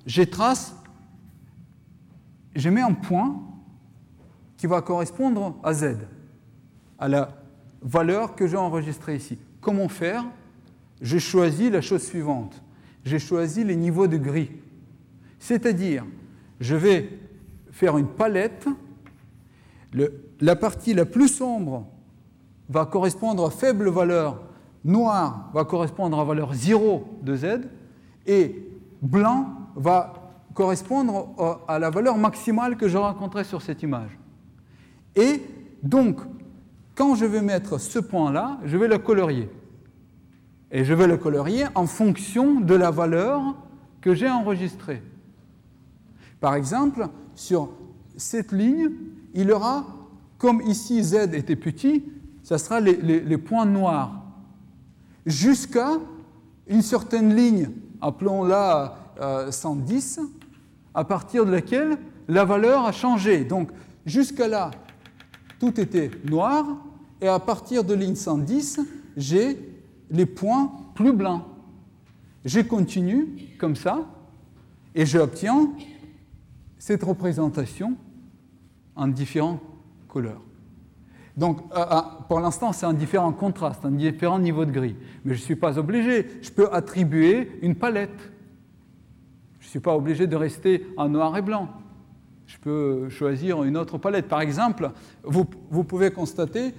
Je mets un point qui va correspondre à z, à la valeur que j'ai enregistrée ici. Comment faire? J'ai choisi la chose suivante. J'ai choisi les niveaux de gris. C'est-à-dire, je vais faire une palette. La partie la plus sombre va correspondre à faible valeur, noir va correspondre à valeur 0 de z, et blanc va correspondre à la valeur maximale que je rencontrais sur cette image. Et donc, quand je vais mettre ce point-là, je vais le colorier. Et je vais le colorier en fonction de la valeur que j'ai enregistrée. Par exemple, sur cette ligne, il y aura, comme ici z était petit, ça sera les points noirs. Jusqu'à une certaine ligne, appelons-la 110, à partir de laquelle la valeur a changé. Donc, jusqu'à là, tout était noir, et à partir de ligne 110, j'ai les points plus blancs. Je continue comme ça, et j'obtiens cette représentation en différentes couleurs. Donc, pour l'instant, c'est un différent contraste, un différent niveau de gris. Mais je ne suis pas obligé. Je peux attribuer une palette. Je ne suis pas obligé de rester en noir et blanc. Je peux choisir une autre palette. Par exemple, vous pouvez constater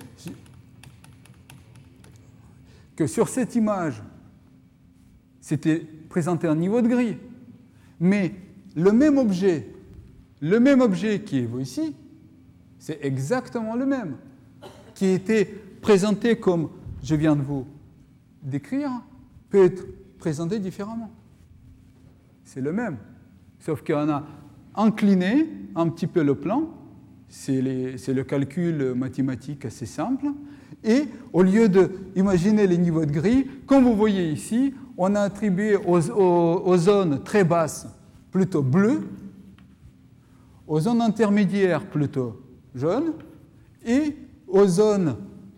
que sur cette image, c'était présenté un niveau de gris. Mais le même objet qui est ici, c'est exactement le même, qui était présenté comme je viens de vous décrire, peut être présenté différemment. C'est le même. Sauf qu'on a incliné un petit peu le plan, c'est le calcul mathématique assez simple, et au lieu d'imaginer les niveaux de gris, comme vous voyez ici, on a attribué aux zones très basses plutôt bleues, aux zones intermédiaires plutôt jaunes, et aux zones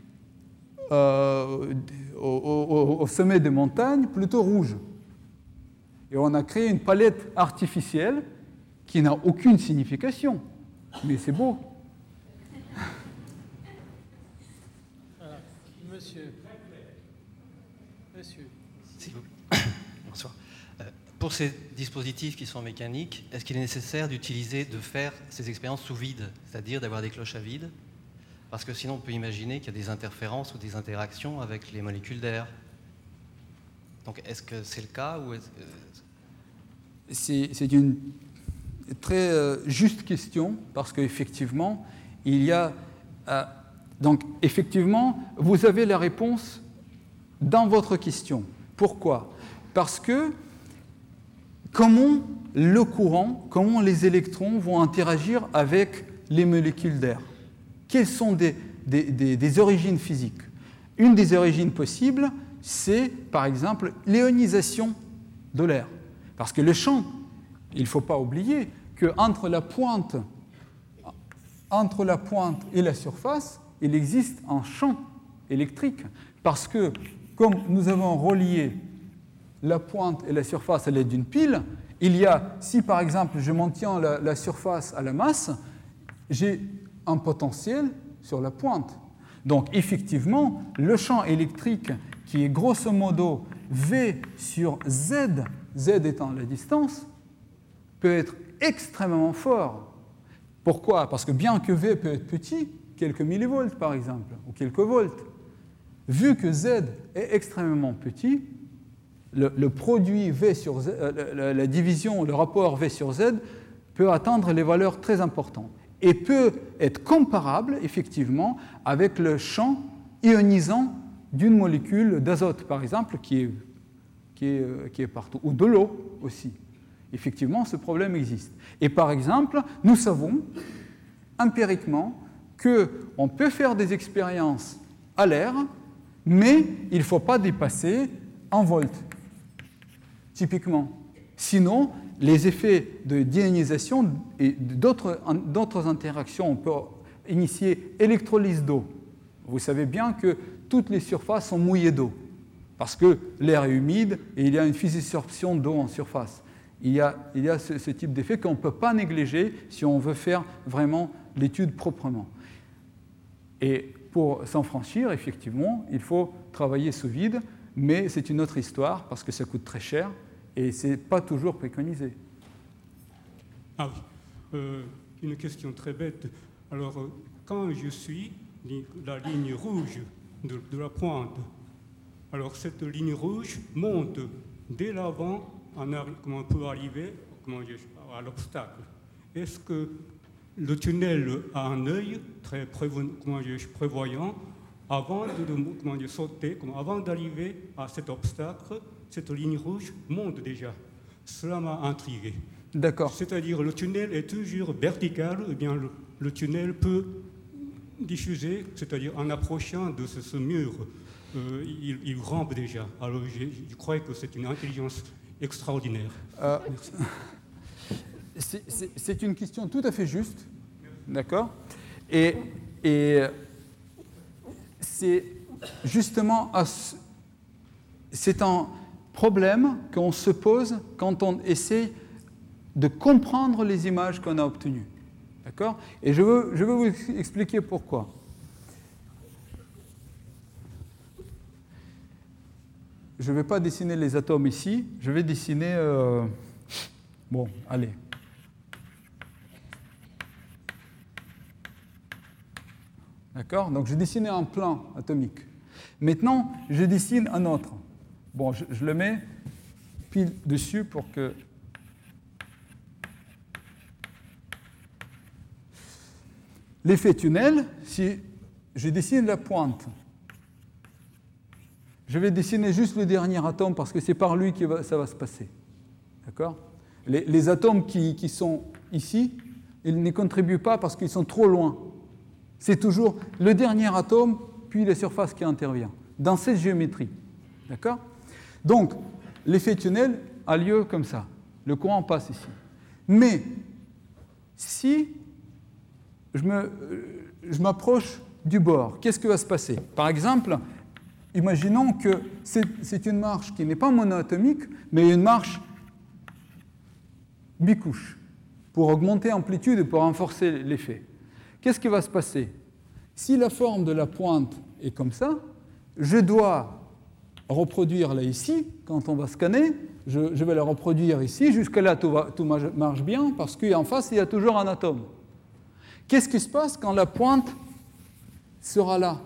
au sommet des montagnes plutôt rouges. Et on a créé une palette artificielle qui n'a aucune signification. Mais c'est beau. Voilà. Monsieur. Bonsoir. Pour ces dispositifs qui sont mécaniques, est-ce qu'il est nécessaire de faire ces expériences sous vide, c'est-à-dire d'avoir des cloches à vide? Parce que sinon, on peut imaginer qu'il y a des interférences ou des interactions avec les molécules d'air. Donc, est-ce que c'est le cas ou c'est une très juste question, parce qu'effectivement, il y a... donc, effectivement, vous avez la réponse dans votre question. Pourquoi? Parce que comment le courant, comment les électrons vont interagir avec les molécules d'air? Quelles sont des origines physiques? Une des origines possibles, c'est par exemple l'ionisation de l'air. Parce que le champ, il ne faut pas oublier qu'entre la pointe et la surface, il existe un champ électrique. Parce que, comme nous avons relié la pointe et la surface à l'aide d'une pile, il y a, si par exemple je maintiens la surface à la masse, j'ai un potentiel sur la pointe. Donc effectivement, le champ électrique qui est grosso modo V sur Z, Z étant la distance, peut être extrêmement fort. Pourquoi? Parce que bien que V peut être petit, quelques millivolts par exemple, ou quelques volts, vu que Z est extrêmement petit, le produit V sur Z, la division, le rapport V sur Z peut atteindre les valeurs très importantes et peut être comparable effectivement avec le champ ionisant d'une molécule d'azote par exemple qui est partout, ou de l'eau aussi. Effectivement, ce problème existe. Et par exemple, nous savons empiriquement qu'on peut faire des expériences à l'air, mais il ne faut pas dépasser 1 volt, typiquement. Sinon, les effets de d'ionisation et d'autres interactions, on peut initier électrolyse d'eau. Vous savez bien que toutes les surfaces sont mouillées d'eau, parce que l'air est humide et il y a une physisorption d'eau en surface. Il y a ce type d'effet qu'on ne peut pas négliger si on veut faire vraiment l'étude proprement. Et pour s'en franchir, effectivement, il faut travailler sous vide, mais c'est une autre histoire parce que ça coûte très cher et ce n'est pas toujours préconisé. Ah oui, une question très bête. Alors, quand je suis la ligne rouge de la pointe, alors cette ligne rouge monte dès l'avant, comment on peut arriver à l'obstacle. Est-ce que le tunnel a un œil très prévoyant avant de sauter, avant d'arriver à cet obstacle, cette ligne rouge monte déjà? Cela m'a intrigué. D'accord. C'est-à-dire le tunnel est toujours vertical, ou bien le tunnel peut diffuser, c'est-à-dire en approchant de ce mur, il rampe déjà. Alors je crois que c'est une intelligence extraordinaire. C'est une question tout à fait juste, d'accord? Et c'est justement c'est un problème qu'on se pose quand on essaie de comprendre les images qu'on a obtenues, d'accord? Et je veux vous expliquer pourquoi. je ne vais pas dessiner les atomes ici, je vais dessiner... Bon, allez. D'accord? Donc, j'ai dessiné un plan atomique. Maintenant, je dessine un autre. Bon, je le mets pile dessus pour que... L'effet tunnel, si je dessine la pointe, je vais dessiner juste le dernier atome parce que c'est par lui que ça va se passer. D'accord? Les atomes qui sont ici, ils ne contribuent pas parce qu'ils sont trop loin. C'est toujours le dernier atome, puis la surface qui intervient, dans cette géométrie. D'accord? Donc, l'effet tunnel a lieu comme ça. Le courant passe ici. Mais, si je m'approche du bord, qu'est-ce qui va se passer? Par exemple, imaginons que c'est une marche qui n'est pas monoatomique, mais une marche bicouche, pour augmenter l'amplitude et pour renforcer l'effet. Qu'est-ce qui va se passer? Si la forme de la pointe est comme ça, je dois reproduire là ici, quand on va scanner, je vais la reproduire ici, jusque là tout marche bien, parce qu'en face il y a toujours un atome. Qu'est-ce qui se passe quand la pointe sera là?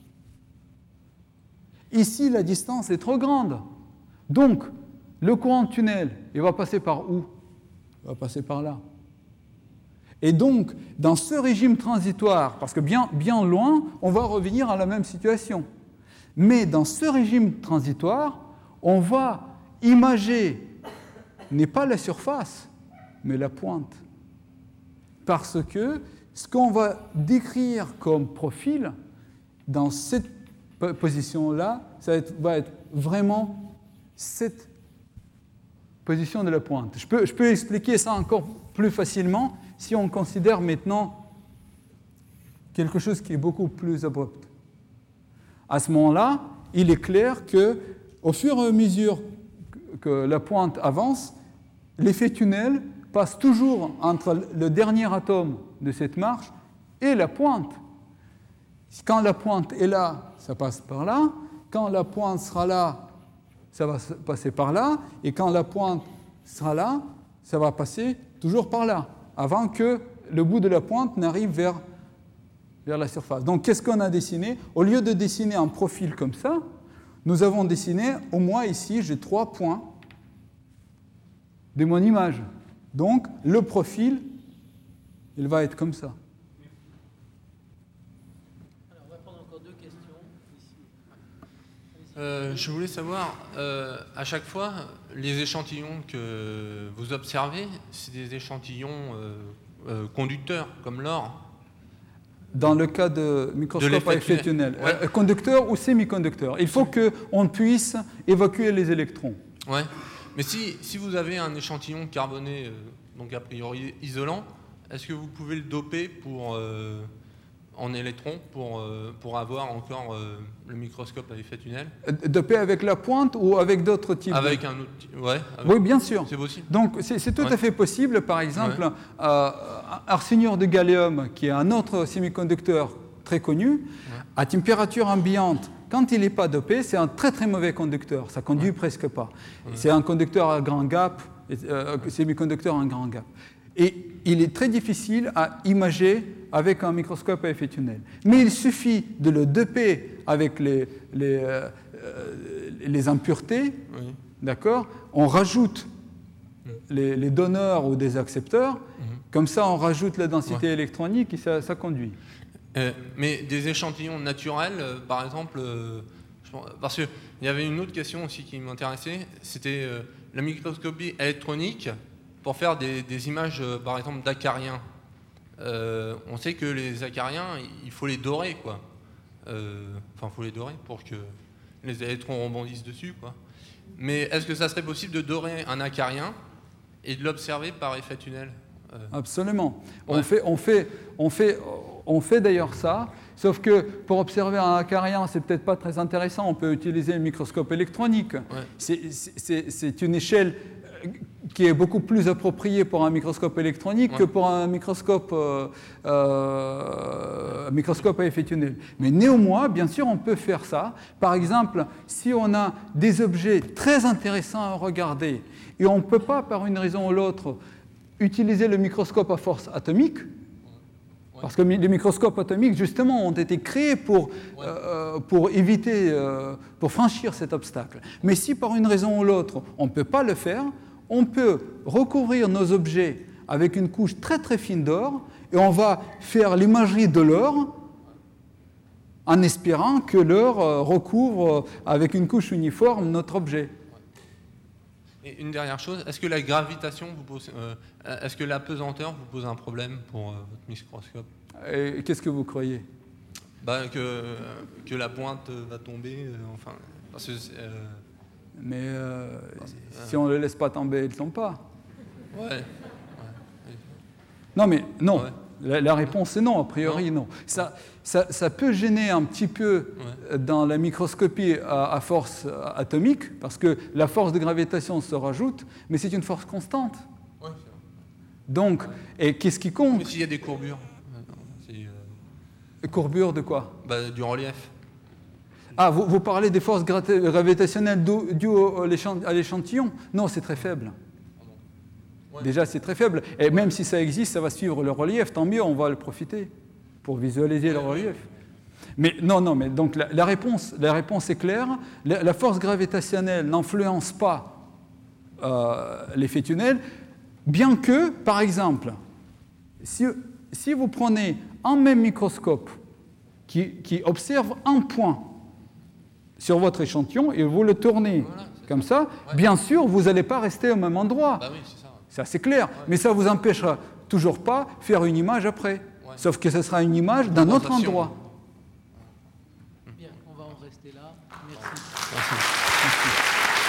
Ici, la distance est trop grande. Donc, le courant de tunnel, il va passer par où? Il va passer par là. Et donc, dans ce régime transitoire, parce que bien loin, on va revenir à la même situation. Mais dans ce régime transitoire, on va imager, n'est pas la surface, mais la pointe. Parce que ce qu'on va décrire comme profil, dans cette position-là, ça va être vraiment cette position de la pointe. Je peux expliquer ça encore plus facilement si on considère maintenant quelque chose qui est beaucoup plus abrupt. À ce moment-là, il est clair qu'au fur et à mesure que la pointe avance, l'effet tunnel passe toujours entre le dernier atome de cette marche et la pointe. Quand la pointe est là, ça passe par là. Quand la pointe sera là, ça va passer par là. Et quand la pointe sera là, ça va passer toujours par là, avant que le bout de la pointe n'arrive vers la surface. Donc, qu'est-ce qu'on a dessiné? Au lieu de dessiner un profil comme ça, nous avons dessiné, au moins ici, j'ai 3 points de mon image. Donc, le profil, il va être comme ça. Alors, on va prendre encore 2 questions. Je voulais savoir, à chaque fois, les échantillons que vous observez, c'est des échantillons conducteurs, comme l'or? Dans le cas de microscope à effet tunnel, ouais. Conducteur ou semi-conducteur. Il faut qu'on puisse évacuer les électrons. Ouais. Mais si vous avez un échantillon carboné, donc a priori isolant, est-ce que vous pouvez le doper en électrons pour avoir encore le microscope à effet tunnel? Doper avec la pointe ou avec d'autres types? Avec un outil, ouais. Oui, bien sûr. C'est possible. Donc, c'est tout à fait possible. Par exemple, arséniure de gallium, qui est un autre semi-conducteur très connu, à température ambiante, quand il n'est pas dopé, c'est un très très mauvais conducteur. Ça ne conduit presque pas. C'est un conducteur à grand gap, semi-conducteur à grand gap. Et il est très difficile à imager avec un microscope à effet tunnel. Mais il suffit de le doper avec les impuretés, d'accord? On rajoute les donneurs ou des accepteurs, comme ça on rajoute la densité électronique et ça conduit. Mais des échantillons naturels, par exemple, parce qu'il y avait une autre question aussi qui m'intéressait, c'était la microscopie électronique pour faire des images, par exemple, d'acariens. On sait que les acariens, il faut les dorer, quoi. Enfin, il faut les dorer pour que les électrons rebondissent dessus, quoi. Mais est-ce que ça serait possible de dorer un acarien et de l'observer par effet tunnel? Absolument. On fait d'ailleurs ça, sauf que pour observer un acarien, c'est peut-être pas très intéressant. On peut utiliser le microscope électronique. C'est une échelle qui est beaucoup plus approprié pour un microscope électronique que pour un microscope à effet tunnel. Mais néanmoins, bien sûr, on peut faire ça. Par exemple, si on a des objets très intéressants à regarder et on ne peut pas, par une raison ou l'autre, utiliser le microscope à force atomique, parce que les microscopes atomiques, justement, ont été créés pour éviter, pour franchir cet obstacle. Mais si par une raison ou l'autre, on ne peut pas le faire, on peut recouvrir nos objets avec une couche très très fine d'or et on va faire l'imagerie de l'or en espérant que l'or recouvre avec une couche uniforme notre objet. Et une dernière chose, est-ce que la gravitation vous pose, est-ce que la pesanteur vous pose un problème pour votre microscope? Et qu'est-ce que vous croyez? Que la pointe va tomber, enfin, parce que mais si on ne le laisse pas tomber, il ne tombe pas. Ouais. Non, mais non. Ouais. La réponse est non, a priori non. Ça peut gêner un petit peu dans la microscopie à force atomique, parce que la force de gravitation se rajoute, mais c'est une force constante. Ouais, donc, et qu'est-ce qui compte? Mais s'il y a des courbures. Courbures de quoi? Du relief. Ah, vous parlez des forces gravitationnelles dues à l'échantillon? Non, c'est très faible. Ouais. Déjà, c'est très faible. Et même si ça existe, ça va suivre le relief. Tant mieux, on va le profiter pour visualiser le relief. Mais non, mais donc la réponse est claire. La force gravitationnelle n'influence pas l'effet tunnel, bien que, par exemple, si vous prenez un même microscope qui observe un point sur votre échantillon et vous le tournez comme ça, bien sûr, vous n'allez pas rester au même endroit. Bah oui, c'est ça. Ça, c'est clair. Ouais. Mais ça ne vous empêchera toujours pas de faire une image après. Ouais. Sauf que ce sera une image d'un autre endroit. Bien, on va en rester là. Merci.